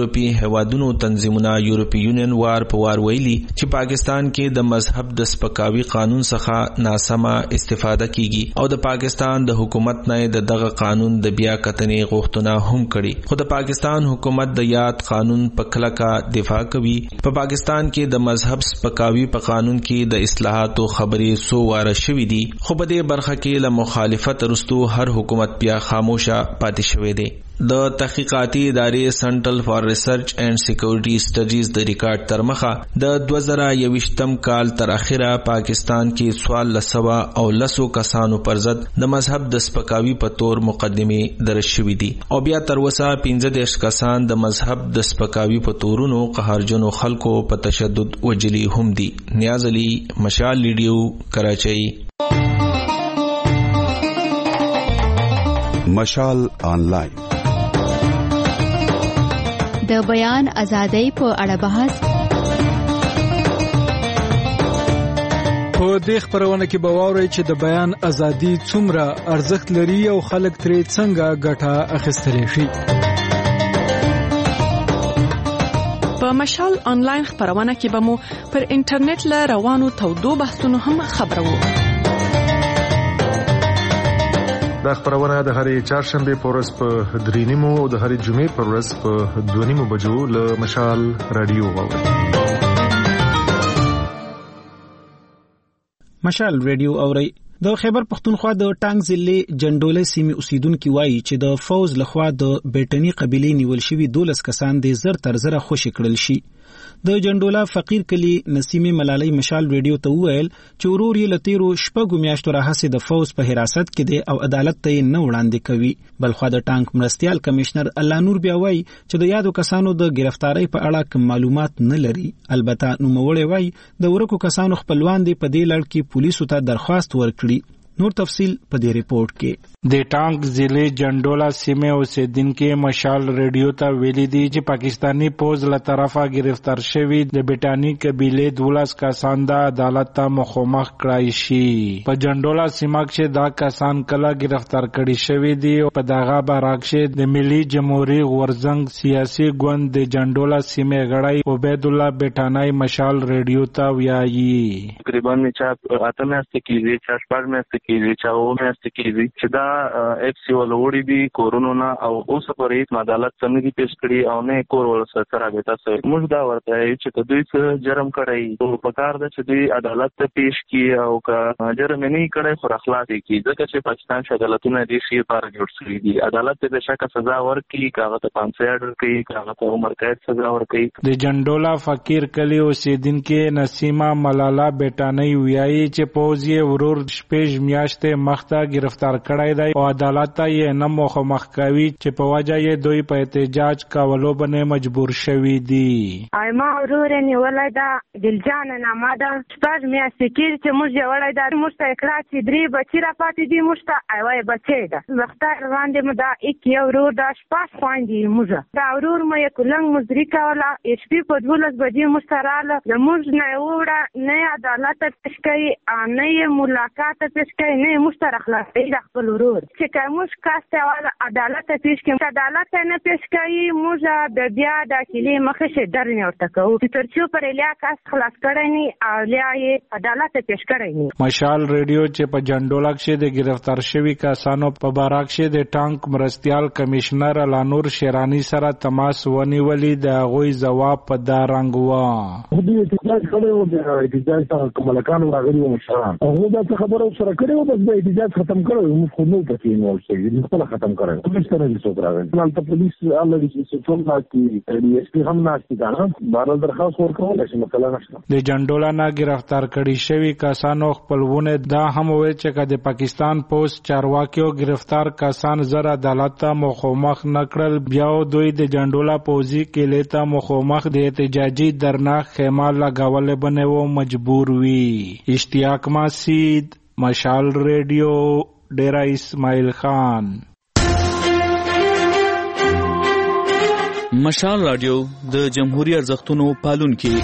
Speaker 8: هوادونو تنظیمونه یورپی یونین وار په وار ویلي چې پاکستان کې د مذهب د سپکاوي قانون څخه ناسمه استفاده کیږي او د پاکستان د حکومت نه د دغه قانون د بیا کتنې غوښتنه هم کړي خو د پاکستان حکومت د یاد قانون په کلکه دفاع کوي په پاکستان کې د مذهب سپکاوي په قانون کې د اصلاحاتو خبرې سو واره شوې دي خو په دې برخه کې له مخالفت وروسته هر حکومت بیا خاموشه پاتې شوی دی د تحقیقاتي ادارې سنټرل فار ریسرچ اینڈ سیکورټي سټډیز د ریکارډ تر مخه د 2021م کال تر اخره پاکستان کې 1410 کسانو پر ضد د مذهب د سپکاوي په تور مقدمه درج شوې دي او بیا تر اوسه 15 کسان د مذهب د سپکاوي په تورونو قهرجنو خلکو په تشدد وجلي هم دي. نیاز علي، مشال ریډیو، کراچۍ.
Speaker 3: مشال آنلاین
Speaker 23: د بیان ازادۍ په اړه بحث.
Speaker 1: په دې خبرونه کې به واورئ چې د بیان ازادي څومره ارزښت لري او خلک ترې څنګه ګټه اخیستلی شي.
Speaker 4: په مشال آنلاین خبرونه کې به مو پر انټرنیټ له روانو تودو بحثونو هم خبرو.
Speaker 12: دا خبرونه د هرې چهارشنبه په ورځ په 3:30 او د هرې جمعې په ورځ په 2:30 بجو له مشال رادیو واورئ.
Speaker 1: مشال رادیو اورئ. د خیبر پختونخوا د ټانګ ضلع جندوله سیمې اوسیدونکو وایي چې د فوز لخوا د بیټنی قبيلې نیول شوی 12 کسان د زر تر زره خوشی کړل شي. د جندوله فقیر کلی نسیمه ملالۍ مشال ریډیو ته وویل چې ورور یې لتیرو شپږو میاشتو راهسې د فوز په حراست کې دی او عدالت ته نه وړاندې کوي. بلخوا د ټانک مرستيال کمشنر الله نور بیا وایي چې د یادو کسانو د گرفتاری په اړه کوم معلومات نه لري. البته نوموړی وایي د ورکو کسانو خپلوان دي په دې لړ کې پولیسو ته درخواست ورکړي. نور تفصیل په دې ریپورت کې.
Speaker 13: د ټانک ضلع جندوله سیمه اوسیدونکو مشال ریډیو ته ویلي دي چې پاکستانی پوز له طرفه گرفتار شوی د بیټانی قبیله 12 کسان د عدالت ته مخامخ کړای شي. په جندوله سیمه کې دا کسان کله گرفتار کړي شوی دي او په دغه برعکس د ملي جمهوریت غورځنګ سیاسي ګوند د جندوله سیمه غړی عبید الله بیٹانای مشال ریډیو ته ویایي.
Speaker 25: تقریبا چې اتمه است کېږي چې شپږ مې کېږي چې او مې است کېږي چې دا اف سی ولوړي دي کورونا او اوس په ریت عدالت څنګه دي پیش کړي او نه کور ول سره راغتا سره موږ دا ورته چې دوی څه جرم کړی او په کار د چې دوی عدالت ته پیش کی او کا جرم نه کړي خو اخلاص کی ځکه چې پاکستان عدالتونه دي شي لپاره جوړ شوی دي. عدالت به شک سزا ورکړي کاغه ته 500 آرډر کوي کاغه ته عمر قید سزا ورکړي.
Speaker 13: د جندوله فقیر کلی اوسیدونکو نسیمه ملاله بیٹانی ویایي چې پوزي ورور شپږ میاشتې مخته گرفتار کړی دی او عدالت ته یې نه مخامخ کوي چې په وجه یې دوی په احتجاج کولو باندې مجبور شوي دي.
Speaker 26: ما ورور نیولای دا دلجان نامه ده شپږ میاشتې کېږي چې موږ یې وړی دا موږ ته یې کړه چې 3 بچي راپاتې دي موږ ته ایوه بچی ده مختار باندې مو دا یو ورور دا شپږ خویندې موږ دا ورور مو یې کلنګ مزدوري کوله شپې په 12 بجې موږ ته راله د موږ نه یې وړه نه عدالت ته پیش کوي نه یې ملاقات ته پیش کوي نه مشتر اخلاصي د خپل ورور چې کومش کاسته والا عدالت ته پیش کوي عدالت ته نه پیش کوي موږ د بیا د کلی مخه شه درنه ورته کوو چې ترڅو پر الیا کاس خلاص کړی نه او لیا عدالت ته پیش کړی نه.
Speaker 13: مشال ریډیو چې په جندوله کې د گرفتار شوی کسانو په بارک کې د ټانک مرستيال کمشنر لانور شیرانی سره تماس ونیولې د غوي جواب په دارنګ و.
Speaker 27: دوی احتجاج کړو د احتجاج څخه کوملکان راغلي و مشران هغه دا خبره سره کړو بس د احتجاج ختم کړو موږ خو نو پکې نو شي خپل ختم کړو په څه نه څه راغلی نن ته پولیس الله دې چې څوک راځي دی اس پی هم ناشتي دا بار درخواست ورکول چې مثلا نشته.
Speaker 13: د جندوله نه گرفتار کړي شوی کسانو خپلونه دا هم وایي چې د پاکستان پوسټ چارواکیو گرفتار کسان زر عدالت ته مخامخ نکړل بیا دوی د جندوله پوزي کې لته مخامخ د احتجاجي درنه خیمه لګول بنو مجبور وي. اشتیاق مسید، مشال ریډیو، ډیرا اسماعیل خان.
Speaker 7: مشال رادیو د جمهوریت ارزښتونو پالونکي.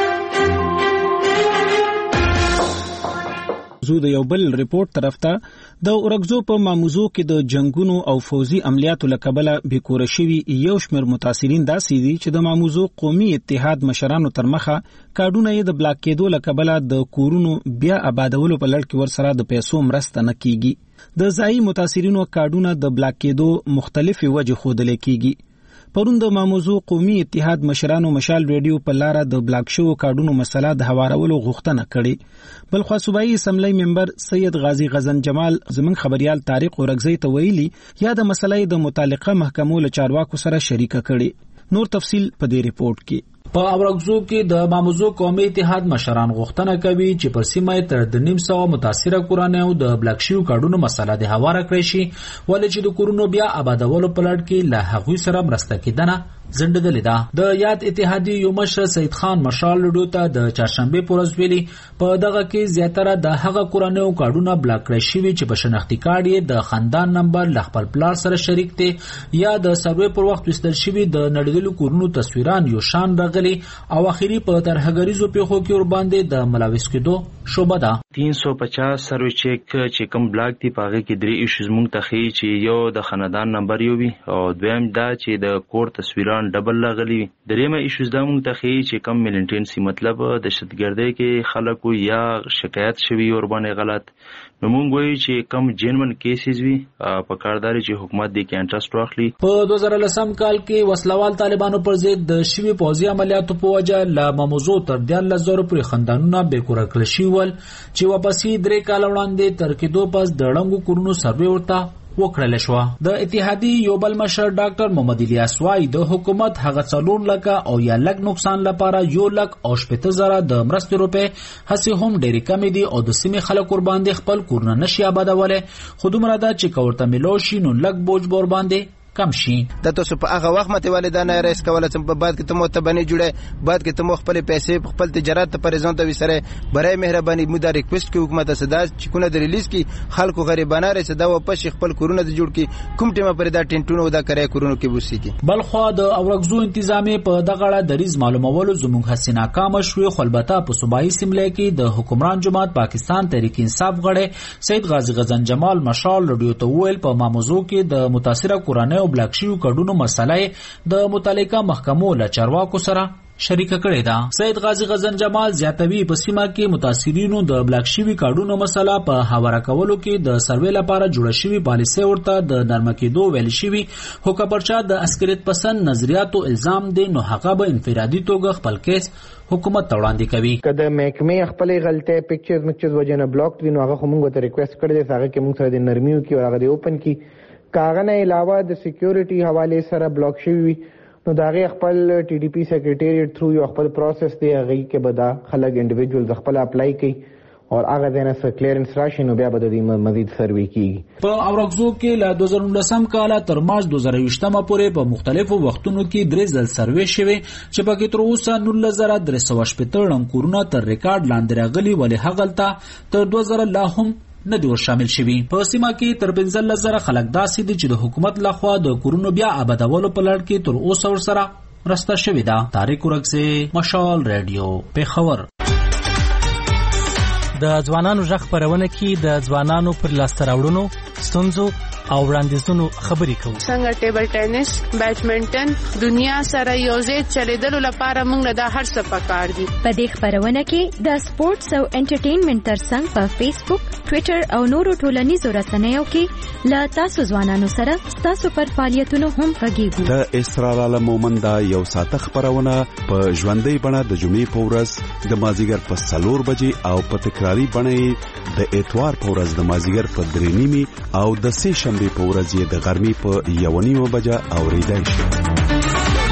Speaker 1: زو د یو بل ریپورت طرف ته د اورګزو په ماموزو کې د جنگونو او فوزي عملیاتو لکبله بیکوره شوي یو شمېر متاثرین داسې دي چې د ماموزو قومي اتحاد مشرانو تر مخه کارډونه یې د بلاک کېدو لکبله د کورونو بیا آبادولو په لړ کې ورسره د پیسو مرسته نه کیږي. د ځایي متاثرینو کارډونه د بلاک کېدو مختلفې وجې ښودل کیږي. پرون د ماموزو قومي اتحاد مشرانو مشال ریډیو په لاره د بلاک شو کارډونو مسله د هوارولو غوښتنه کړې. بلخوا صوبایي اسمبلی ممبر سید غازی غزن جمال زموږ خبريال طارق اورګزی ته ویلي یا د مسلې د متعلقه محکمو له چارواکو سره شریکه کړي. نور تفصیل په دې ریپورت کې.
Speaker 3: په اورګزو کې د ماموزو قومي اتحاد مشران غوښتنه کوي چې په سیمه تر 200 متاثره کورانیو د بلاک شو کارډونو مسله د هواره کړی شي ولې چې د کورونو بیا آبادولو په لړ کې له هغوی سره مرسته کیدنه زندګلې ده. د یاد اتحادیې یو مشر سید خان مشال لډو ته د چهارشنبه په ورځ ویلي په دغه کې زیاتره د هغه کورانیو کارډونه بلاک کړی شوي چې په شناختی کارت یې د خاندان نمبر ل خپل پلار سره شریک دي یا د سروې پر وخت وستل شوي د نړیدلو کورونو تصویران یو شان راغلي او اخیری په ترهګریزو پیښو کې ور باندې د ملاوس کېدو شوبه ده.
Speaker 25: 350 سروې چیک چې کوم بلاک دی پاغه کې درې ایشوز مونږ ته خي چې یو د خاندان نمبر یو وي او دویم دا چې د کور تصویران ډبل لغلی. دریمه ایشوز دا مونږ ته خي چې کم ملنټنسي مطلب د دهشتګردۍ کې خلکو یا شکایت شوی ور باندې غلط نو مونږ وایو چې کم جنون کیسز وي په کارداري چې حکومت دې کې انټرست واخلي.
Speaker 3: په 2010 کال کې وسلوال طالبانو پر ضد د شوی پوځي عملیاتو په وجه ل ماموزو تر 10000 پر خاندانونه بیکوره کړل شي ول چې واپسې 3 کال وړاندې تر کېدو پس د ړنګو کورونو سروې ورته وکړل شو. د اتحادیې یو بل مشر ډاکټر محمد الیاس وايي د حکومت هغه 4 لک او یا لک نقصان لپاره 1 لک او 70,000 د مرستې روپې هڅه هم ډېری کم دي او د سیمې خلک ور باندې خپل کورونه نشي آبادوله. خو دومره ده چې کورته ملوشي نو لک بوج بور باندې کم شي.
Speaker 21: د تاسو په هغه وخت مته والدانه ریس کوله چې په بعد کې ته متبني جوړه بعد کې ته خپل پیسې خپل تجارت ته پریزونت وسره برای مهرباني موږ ریکوست کوي حکومت صدا چې کونه د ریلیز کې خلکو غریبانه رسې دا واپس خپل کورونه د جوړ کې کوم ټیمه پر دا ټینټونو دا کرای کورونو کې بوسي کې.
Speaker 3: بلخوا د اورګزو انتظامی په دغه اړه د ریز معلومولو زموږ حسینا کام شوې خلبته په صوبایي سیمله کې د حکمران جماعت پاکستان تحریک انصاف غړي سید غازی غزن جمال مشال رډیو ته ویل په ماموزو کې د متاثره کورانه او بلاک شو کډونو مسلې د متعلقه محکمو له چارواکو سره شریکه کړې ده. سید غازی غزن جمال زیاتوي په سیمه کې متاثرینو د بلاک شوی کارډونو مسله په هواره کولو کې د سروې لپاره جوړ شوی پالیسي ورته د نرم کېدو ویل شوی خو کبرچا د عسکریت پسند نظریاتو الزام دي نو هغه به انفرادي توګه خپل کیس حکومت ته وړاندې کوي.
Speaker 6: کله محکمه خپل غلطه پکچرز وجنه بلاک دي نو هغه موږ ته ریکوست کړی دی هغه کې موږ سره د نرمیو کې او هغه د اوپن کې کاغنه علاوه د سکیورټي حواله سره بلاک شوی نو داغه خپل ټي ډي پی سیکریټریټ تھرو یو خپل پروسس دی هغه کې بدا خلک انډیویډوال خپل اپلای کوي او هغه دنه سره کلیرنس راشي نو بیا به د مزید سروي کیږي. په اورګزو کې له 2019 کال تر مارچ 2020 پورې په مختلفو وختونو کې 3 ځل سروي شوه چې په کې تر اوسه 19318 کورونه تر ریکارډ لاندې راغلي ولې هغلته تر 2000 لا هم نه دی شامل شوی. په سیمه کې تر 15000 خلک داسې دي چې د حکومت لخوا د کورونو بیا آبادولو په لړ کې تر اوسه ورسره مرسته شوې ده. طارق اورګزی مشال ریډیو پیښور.
Speaker 10: د ځوانانو ژغ خبرونه کې د ځوانانو پر لاسته راوړنو ستونزو او وړاندیزونو خبرې کوو.
Speaker 14: څنګه ټیبل ټینس بیډمنټن دنیا سره یوځای چلیدلو لپاره موږ د هر څه پکار دي.
Speaker 23: په دې خبرونه کې د سپورتس او انټرټینمنټ ترڅنګ په فیسبوک ټوئیټر او نورو ټولنیزو رسنیو کې له تاسو ځوانانو سره تاسو پر فعالیتونو هم غږیږو.
Speaker 15: د اسرار عالم مومند یو ساعت خبرونه په ژوندۍ بڼه د جمعې په ورځ د مازیګر په 4 بجې او په تکراری بڼه د اتوار په ورځ د مازیګر په 3:30 او د سه شنبه په ورځ یې د غرمې په 1:30 بجې اوریدای شي.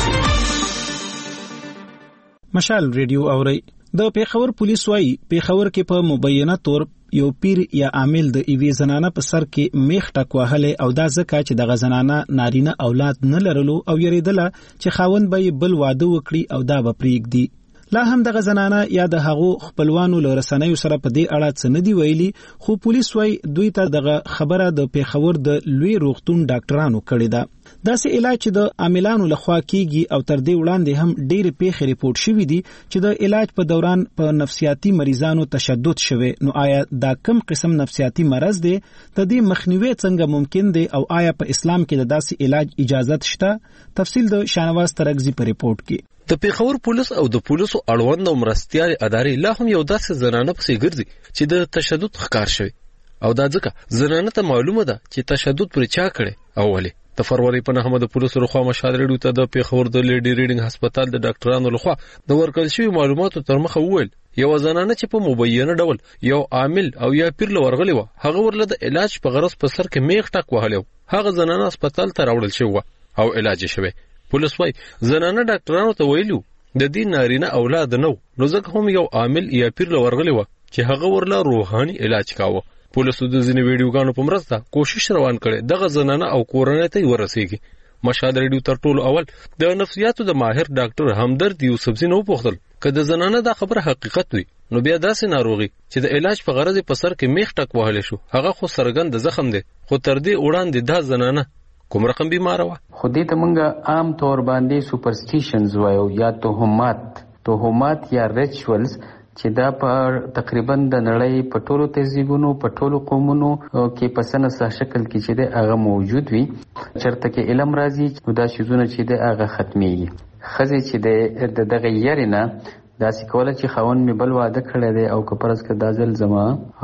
Speaker 1: مشال ریډیو اوري. د پیښور پولیس وايي پیښور کې په مبینه تور یو پیر یا عامل د ایوي زنانه په سر کې میخ ټکوهله او دا ځکه چې د غزنانه نارینه اولاد نه لرلو او یریدله چې خاوند به بل واده وکړي او دا به پریږدي. لا هم د غزنانه یا د هغو خپلوانو لرسنیو سره په دې اړه څه نه دی ویلي خو پولیس وايي دوی ته دغه خبره د پیښور د لوی روغتون ډاکټرانو کړې ده. داسې علاج چې د عاملانو لخوا کیږي او تر دې وړاندې هم ډېرې پیښې ریپورت شوې دي چې د علاج په دوران په نفسیاتي مریضانو تشدد شوی، نو آیا دا کم قسم نفسیاتي مرض دی؟ د دې مخنیوي څنګه ممکن دی او آیا په اسلام کې د داسې علاج اجازه شته؟ تفصیل د شانواز ترکزي په ریپورت کې.
Speaker 11: د پیښور پولیس او د پولیسو اړوند او مرستيال ادارې لا هم یو داسې زنانه پسې ګرځي چې د تشدد ښکار شوی، او دا ځکه زنانه ته معلومه ده چې تشدد پر چا کړي. اولی د فروری په 9 د پولیسو لخوا مشال ریډیو ته د پیښور د لیډي ریډینګ هسپتال د ډاکټرانو لخوا د ورکړل شوی معلوماتو تر مخه وویل یو زنانه چې په مبینه ډول یو عامل او یا پیر لورغلی و، هغه ورله د علاج په غرض په سر کې میخ ټک وهلو، هغه زنانه هسپتال ته راوړل شوی او علاج شوی. پولیس وايي زنانه ډاکټرانو ته ویلو د دې نارینه اولاد نو ځکه هم یو عامل یا پیر لورغلی و چې هغه ورله روحاني علاج کاوه. پولیسو د ځینې ویډیوګانو په مرسته کوشش روان کړي دغه زنانه او کورنۍ ته ورسیږي. مشهد ریډیو تر ټولو اول د نفسیاتو د ماهر ډاکټر همدرد یوسفزي نو پوښتل که د زنانه دا خبره حقیقت وي نو بیا داسې ناروغي چې د علاج په غرض په سر کې میخ ټک وهل شو هغه خو سرګند زخم دی، خو تر دې وړاندې دا زنانه کوم رقم بیمار و؟
Speaker 16: خو دې ته مونږ عام طور باندې سوپرسټیشنز وایو یا توهمات یا ریچوالز چې دا په تقریبا د نړۍ په ټولو تهذیبونو په ټولو قومونو کې په سنسه شکل کې چې هغه موجود وي، چرته کې علم راځي نو دا شیزونه چې هغه ختميږي. خزه چې دغه یارینه دا سکوله چې خاون می بل واده کړی دی او کپرس کې دازل زما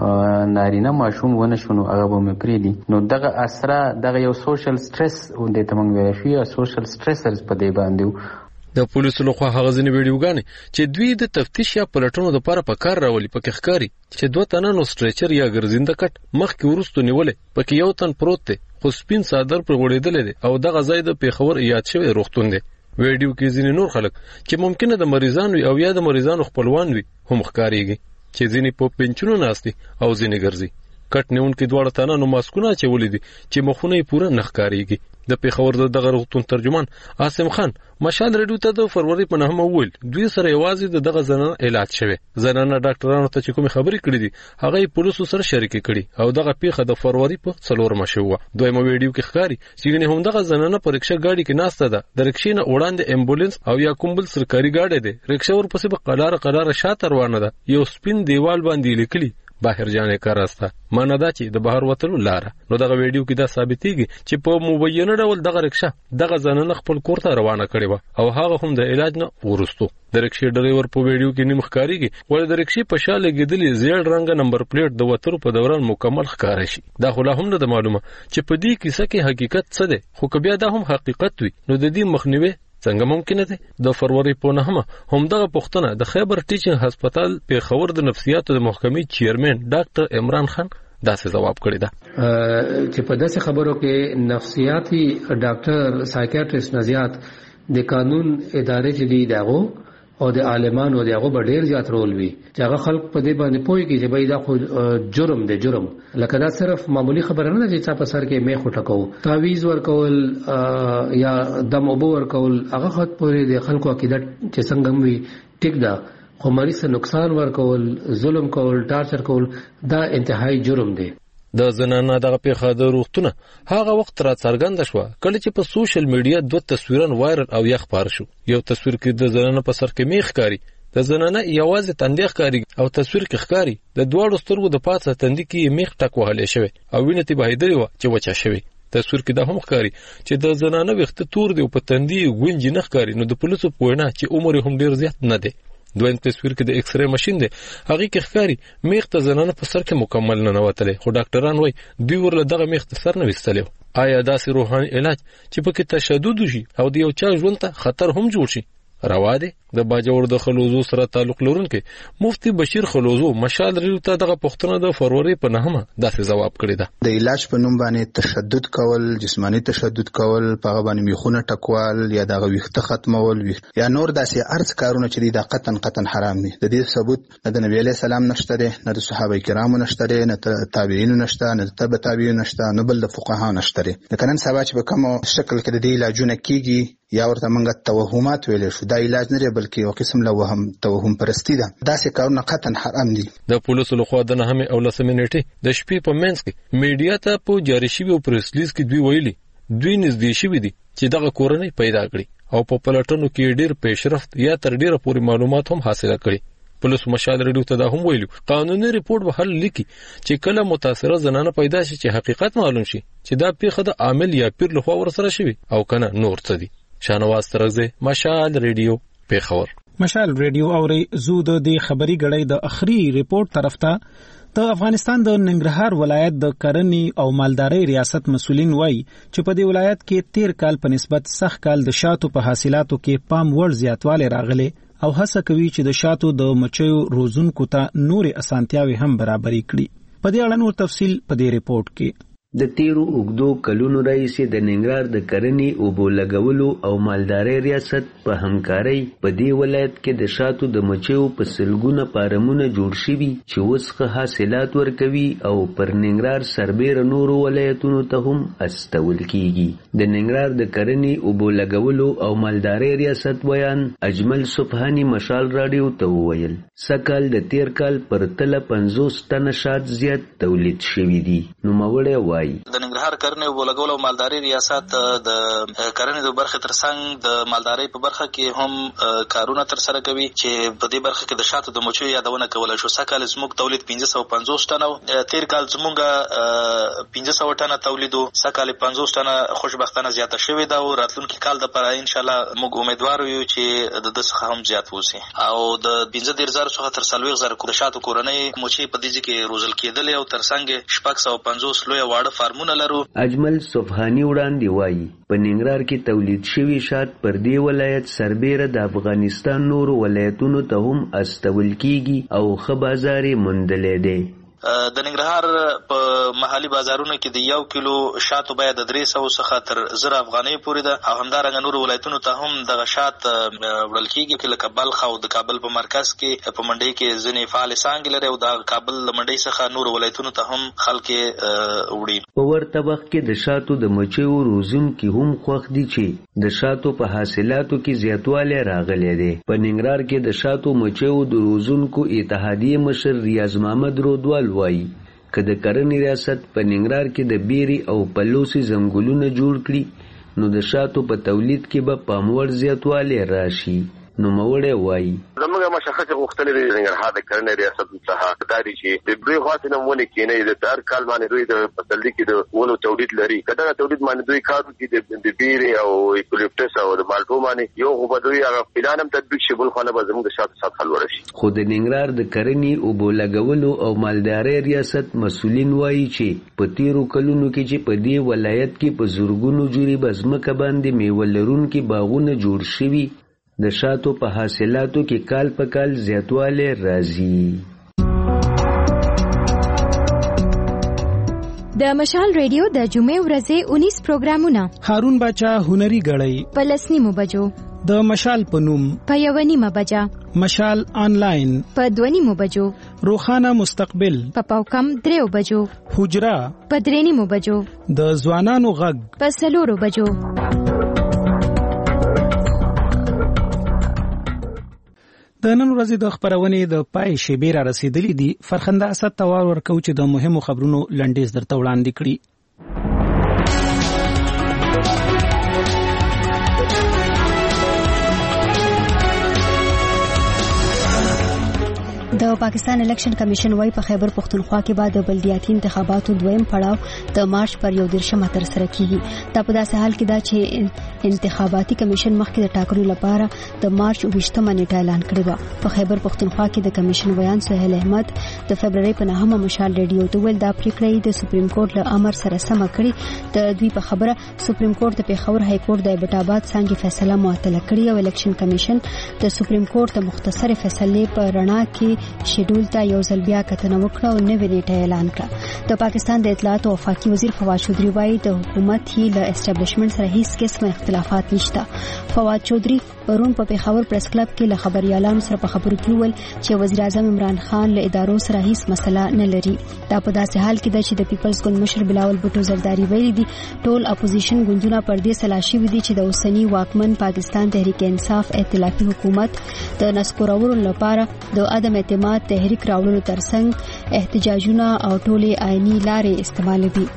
Speaker 16: نارینه ماشوم ونه شونو هغه به مې پریدي، نو دغه اثر دغه یو سوشل سټرس او د تمنګ ویل شي یا سوشل سټرسرز په دی باندې.
Speaker 11: د پولیسو لخوا هغه ځینې ویډیوګانې چې دوی د تفتیش یا پلټونو لپاره په کار راولي پکې ښکاري چې 2 تنه نو سټریچر یا ګرځنده کټ مخکې ورستو نیولې، پکې یو تن پروت دی خو سپین صادر پر غوړېدل دي او دغه ځای د پیښور یاد شوی روغتون دی. ویډیو کې ځینې نور خلک چې ممکنه د مریضانو او یا د مریضانو خپلوان وي هم ښکاریږي چې ځینې په پنچونو ناستي او ځینې ګرځي. کټ نیونکي دواړه تنه نو ماسکونه چولې دي چې مخونه یې پوره نه ښکاریږي. د پیښور دغه روغتون ترجمان عاصم خان مشال ریډیو ته د فروری په 9 وویل دوی سره یوازې دغه زنانه علاج شوی. زنانه ډاکټرانو ته چې کوم خبرې کړې دي هغه یې پولیسو سره شریک کړي او دغه پیښه د فروری په 4 شوه. دویمه ویډیو کې ښکاری چې هم دغه زنانه په رکشا ګاډي کې ناسته ده، د رکشې نه وړاندې امبولانس او یا کوم بل سرکاري ګاډي ده، رکشا ورپسې په قلاره شاته روانه ده، یو سپین دیوال باندې لیکلي بهر جانې کا راسته معنی دا چې د بهر وتلو لاره. نو دغه ویډیو کې دا ثابتېږي چې په مبینه ډول دغه رکشا دغه زنانه خپل کور ته روانه کړې و او هغه هم د علاج نه ورستو. د رکشې ډرایور په ویډیو کې نیم ښکاریږي ولې د رکشې په شا لګېدلې زیړ رنګ نمبر پلیټ د وترو په دوران مکمل ښکاري شي. دا خو لا هم نه معلومه چې په دې کیسه کې حقیقت څه دی، خو که بیا دا هم حقیقت وي نو د دې مخنیوي څنګه ممکن دی؟ د فروری په 9 هم دغه پښتنه د خیبر ټیچینګ هسپتال پیښور د نفسیاتو د محکمې چیرمن ډاکټر عمران خان داسې جواب کړی دا
Speaker 17: چې په داسې خبرو کې نفسیاتي ډاکټر سایکیاټریست نه زیات د قانون ادارې چې دی دغه او د عالمانو دغه به ډیر زیات رول وي چې هغه خلک په دې باندې پوهیږي چې بای دا خو جرم دی، جرم لکه دا صرف معمولی خبره نه ده چې چا په سر کې میخ وټکو، تعویز ورکول یا دم اوبو ورکول هغه خط پورې د خلکو عقیده چې څنګه وي ټیک ده، خو مریض ته نقصان ورکول، ظلم کول، ټارچر کول دا انتهایی جرم دی.
Speaker 11: د زنانه دغه پیښه د روغتونه هغه وخت را څرګند شو کله چې په سوشل میډیا 2 تصویرونه وایرل او یا خبر شو. یو تصویر کې د زنانه په سر کې میخ ښکاري، د زنانه یوازې تندې ښکاري او تصویر کې ښکاري د دواړو سترګو د پاسه تندې کې میخ ټک وهلې شوی او وینې ته بهیدلې و چې وچه شوی. تصویر کې دا هم ښکاري چې د زنانه وخت تور دی او په تندې ګونجي نه ښکاري، نو د پولیسو په وینا چې عمر هم ډیر زیات نه دی. دویم تصویر کې د ایکس ری ماشين دی، هغه کې ښکاری میخ ته زنانه په سر کې مکمل نه نوتلې، خو ډاکټران وایي دوی ورله دغه میخ ته سر نه وستلې. آیا داسې روحاني علاج چې پکې تشدد وشي او د یو چا ژوند ته خطر هم جوړ شي روا دی؟ د باجوړ د خلوزو سره تعلق لرونکي مفتي بشیر خلوزو مشال ریو ته دغه پښتنه د فروری په 9 داسې جواب کړی دا
Speaker 18: د علاج په نوم باندې تشدد کول، جسمانی تشدد کول، په هغه باندې میخونه ټکوال یا دغه ویخته ختمول یا نور داسې ارڅ کارونه چې د قطن حرام دي. د دې ثبوت نه د نبی عليه السلام نشته دی، نه د صحابه کرامو نشته دی، نه تابعین نشته، نه تبع تابعین نشته، نه بل د فقها نشته دی. د کنن سبا چې په کوم شکل کې د دې علاجونه کیږي یا ورته موږ توهمات ویل شو، دا علاج نه دی بلکې یو قسم له توهم پرستی ده. داسې کارونه قطعا حرام دي.
Speaker 11: د پولیسو لخوا د 9 او 10 منټې د شپې په منځ کې میډیا ته په جاری شوی پریس ریلیز کې دوی ویلي دوی نږدې شوي دي چې دغه کورنۍ پیدا کړي او په پلټنو کې ډیر پیشرفت یا تر ډیره پورې معلومات هم حاصله کړي. پولیس مشال ریډیو ته دا هم ویلو قانوني ریپورت به حل لیکي چې کله متاثره زنانه پیدا شي چې حقیقت معلوم شي چې دا پیښه د عامل یا پیر لخوا ورسره شوی او کنه نور څه دي. شانواز ترغزه مشال ریډیو پیښور.
Speaker 1: مشال ریډیو اوري زو د خبري غړې د اخري ریپورت طرف ته د افغانستان د ننګرهار ولایت د کرنې او مالدارۍ ریاست مسولین وایي چې په دې ولایت کې 13 کال په نسبت سخت کال د شاتو په حاصلاتو کې پام وړ زیاتوالی راغلی او هڅه کوي چې د شاتو د مچیو روزونکو ته نورې اسانتیاوي هم برابرې کړي. په دې اړه نور تفصیل په دې ریپورت کې.
Speaker 2: د تیرو اوږدو کلونو راهیسې د ننګرهار د کرنې اوبو لګولو او مالدارۍ ریاست په همکارۍ په دې ولایت کې د شاتو د مچیو په سلګونه فارمونه جوړ شوي چې اوس ښه حاصلات ورکوي او پر ننګرهار سربیره نورو ولایتونو ته هم استول کیږي. د ننګرهار د کرنې اوبو لګولو او مالدارۍ ریاست ویان اجمل صبحانی مشال راډیو ته وویل سکهال د تیر کال پر تله 50 ټنه شات زیات تولید شوي دي. نوموړی وایي
Speaker 5: د ننګرهار کرنې او ولګول او مالداري ریاست د کرنې د برخې ترڅنګ د مالداري په برخه کې هم کارونه تر سره کوي چې په دې برخه کې د شاتو د مچیو یادونه کولای شو. سکهال زموږ تولید 550 ټنه تیر کال زموږ 500 ټنه تولیدو سکهال 50 ټنه خوشبختانه زیاته شوې ده او راتلونکي کال د پر ان شاء الله موږ امیدوار یو چې د څخه هم زیات وسی او د 15000 څخه تر 40000 د شاتو کورنۍ مچي په دې کې روزل کېدل او ترڅنګ 650 لوی واړه فارمونه لرو.
Speaker 2: اجمل صبحانی وړاندې وایي په ننګرهار کې تولید شوي شات پر دې ولایت سربیره د افغانستان نورو ولایتونو ته هم استول کیږي او ښه بازار یې موندلی دی.
Speaker 5: د ننګرهار په محلي بازارونو کې د 1 کیلو شاتو بیه د 300 څخه تر 1000 افغانۍ پورې ده او همدارنګه نورو ولایتونو ته هم دغه شات وړل کېږي لکه بلخ او د کابل په مرکز کې په منډۍ کې ځینې فعال څانګې لري او د کابل له منډۍ څخه نورو ولایتونو ته هم خلک وړي.
Speaker 2: په ورته وخت کې د شاتو د مچیو روزونکي هم خوښ دي چې د شاتو په حاصلاتو کې زیاتوالی راغلی دی. په ننګرهار کې د شاتو مچیو د روزونکو اتحادیې مشر ریاض محمد رودوال وایي که د کرنې ریاست په ننګرهار کې د بیري او پلوسي ځنګلونه جوړ کړي نو د شاتو په تولید کې به پاموړ زیاتوالی راشي. نوموړی وایي
Speaker 9: زموږ مشخصه غوښتنې د ننګرهار د کرنې ریاست څخه دا دي چې د دوی خاصه نمونه کې نه د هر کال باندې دوی د فصل کې د ونو تولید لري. کله تولید باندې دوی کار کوي د بیري او ایکولیپټس او د مالټو باندې یو خو به دوی هغه پلان هم تطبیق شي بل خو نه به زموږ د شاتو سات حل ورشي.
Speaker 2: خو د ننګرهار د کرنې اوبو لګولو او مالدارۍ ریاست مسولین وایي چې په تیرو کلونو کې چې په دې ولایت کې په زورګونو جوړې بزمکه باندې میوه لرونکي باغونه جوړ شوي د شاتو په حاصلاتو کې کال په کال زیاتوالی راځي.
Speaker 19: د مشال ریډیو د جمعې ورځې 19 پروګرامونه
Speaker 1: هارون باچا هنري غړی
Speaker 19: په 10 بجو
Speaker 1: د مشال په نوم
Speaker 19: په 1 بجا
Speaker 1: مشال آنلاین
Speaker 19: په 2 بجو
Speaker 1: روخانه مستقبل
Speaker 19: په پاوکم 3 بجو
Speaker 1: حجرا
Speaker 19: په 3 بجو
Speaker 1: د ځوانانو غږ
Speaker 19: په 4 بجو.
Speaker 1: د نن ورځې د خبرونې د پای شیبې را رسیدلې دي. فرخنده اسد توار ورکو چې د مهمو خبرونو لنډیز درته وړاندې کړي.
Speaker 23: د پاکستان الیکشن کمیشن وايي په خیبر پختونخوا کې بعد د بلدیاتي انتخاباتو دویم پړاو د مارچ پر 11 تر سره کیږي. دا په داسې حال کې دا چې انتخاباتي کمیشن مخکې د ټاکنو لپاره د مارچ 28 نیټه اعلان کړې و. په خیبر پختونخوا کې د کمیشن بیان سهیل احمد د فبرवरी په 9 مشال ریډیو ته ویل دا پریکړه د سپریم کورټ له امر سره سم کړي. د دوی په خبره سپریم کورټ د پیښور های کورټ د ایبټاباد څنګه فیصله معطل کړي او الیکشن کمیشن د سپریم کورټ د مختصر فیصلې په رڼا کې شیډول ته یو ځل بیا کتنه وکړه او نوې نیټه اعلان کړه. د پاکستان د اطلاعات او وفاقي وزیر فواد چودھری وايي د حکومت یې له اسټابلیشمنت سره هیڅ قسم اختلافات نشته. فواد چودھری پرون په پیښور پریس کلب کې له خبريالانو سره په خبرو کې ویل چې وزیر اعظم عمران خان له ادارو سره هیڅ مسله نه لري. دا په داسې حال کې ده چې د پیپلز ګوند مشر بلاول بوټو زرداری ویلي دي ټول اپوزیشن ګوندونه پر دې سلاشي ودي چې د اوسنی واکمن پاکستان تحریک انصاف ائتلافي حکومت د نسکورولو لپاره د عدم اعتماد تحریک راوړلو ترڅنګ احتجاجونه او ټولې آئینی لارې استعمالوي.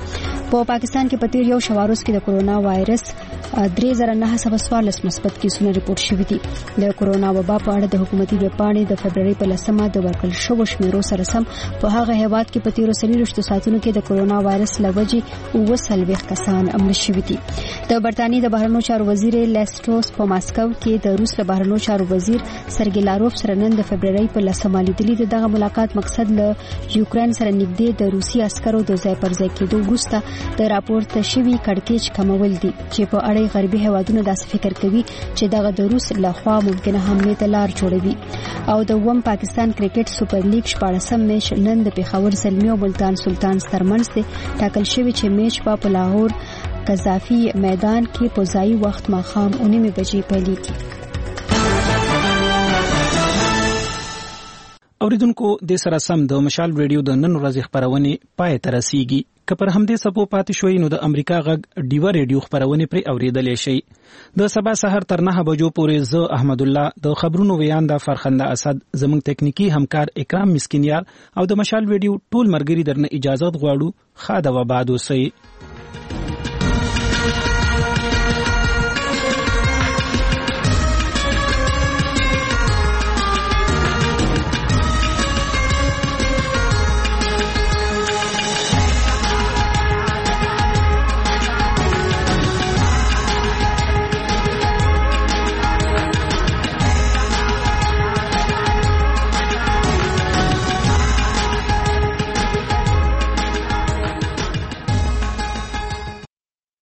Speaker 23: په پاکستان کې په تیر یو شواروز کې د کرونا وایرس 3914 مثبت کیسونه ریپورت شوي دي. د کرونا وبا په اړه د حکومتي ویبپاڼې د فبرवरी په 10مه د ورکړل شوو شمیرو سره سم په هغه هیواد کې په تیرو 30 ساعتونو کې د کرونا وایرس لوجې 29 کسان مړ شوي دي. د برتانیې د بهرنیو چارو وزیر لیسټروس په ماسکو کې د روس د بهرنیو چارو وزیر سرګی لاروف سره نن د فبرवरी په 10مه لیدلې. دغه ملاقات مقصد له یوکرين سره نږدې د روسي عسکرو د ځای پر ځای کېدو وروسته د راپورته شوی کړکېچ کمول دي چې په اړه غربي هیوادونو داسې فکر کوي چې دغه د روس لخوا ممکنه حمله ته لار جوړوي. او د پاکستان کرکټ سپر لیګ 14 میچ نن د پیښور زلمی او ملتان سلطان ترمنځ ټاکل شوی چې میچ په لاهور قذافی میدان کې په ځای وخت ماخام 9 بجې پیلېږي.
Speaker 1: اوریدونکو د سره سم د مشال ریډیو د نن ورځې خبرونه پای ته رسیدي. که پر همدې سبو پاتې شوي نو د امریکا غږ ډیوا ریډیو خبرونه پر اوریدلې شي. د سبا سحر تر 9 بجو پورې زه احمد الله د خبرونو ویاندا فرخنده اسد زموږ ټکنیکی همکار اکرام مسکینیار او د مشال ریډیو ټول مرګري درنه اجازه غواړو. خاده و بعد وسي.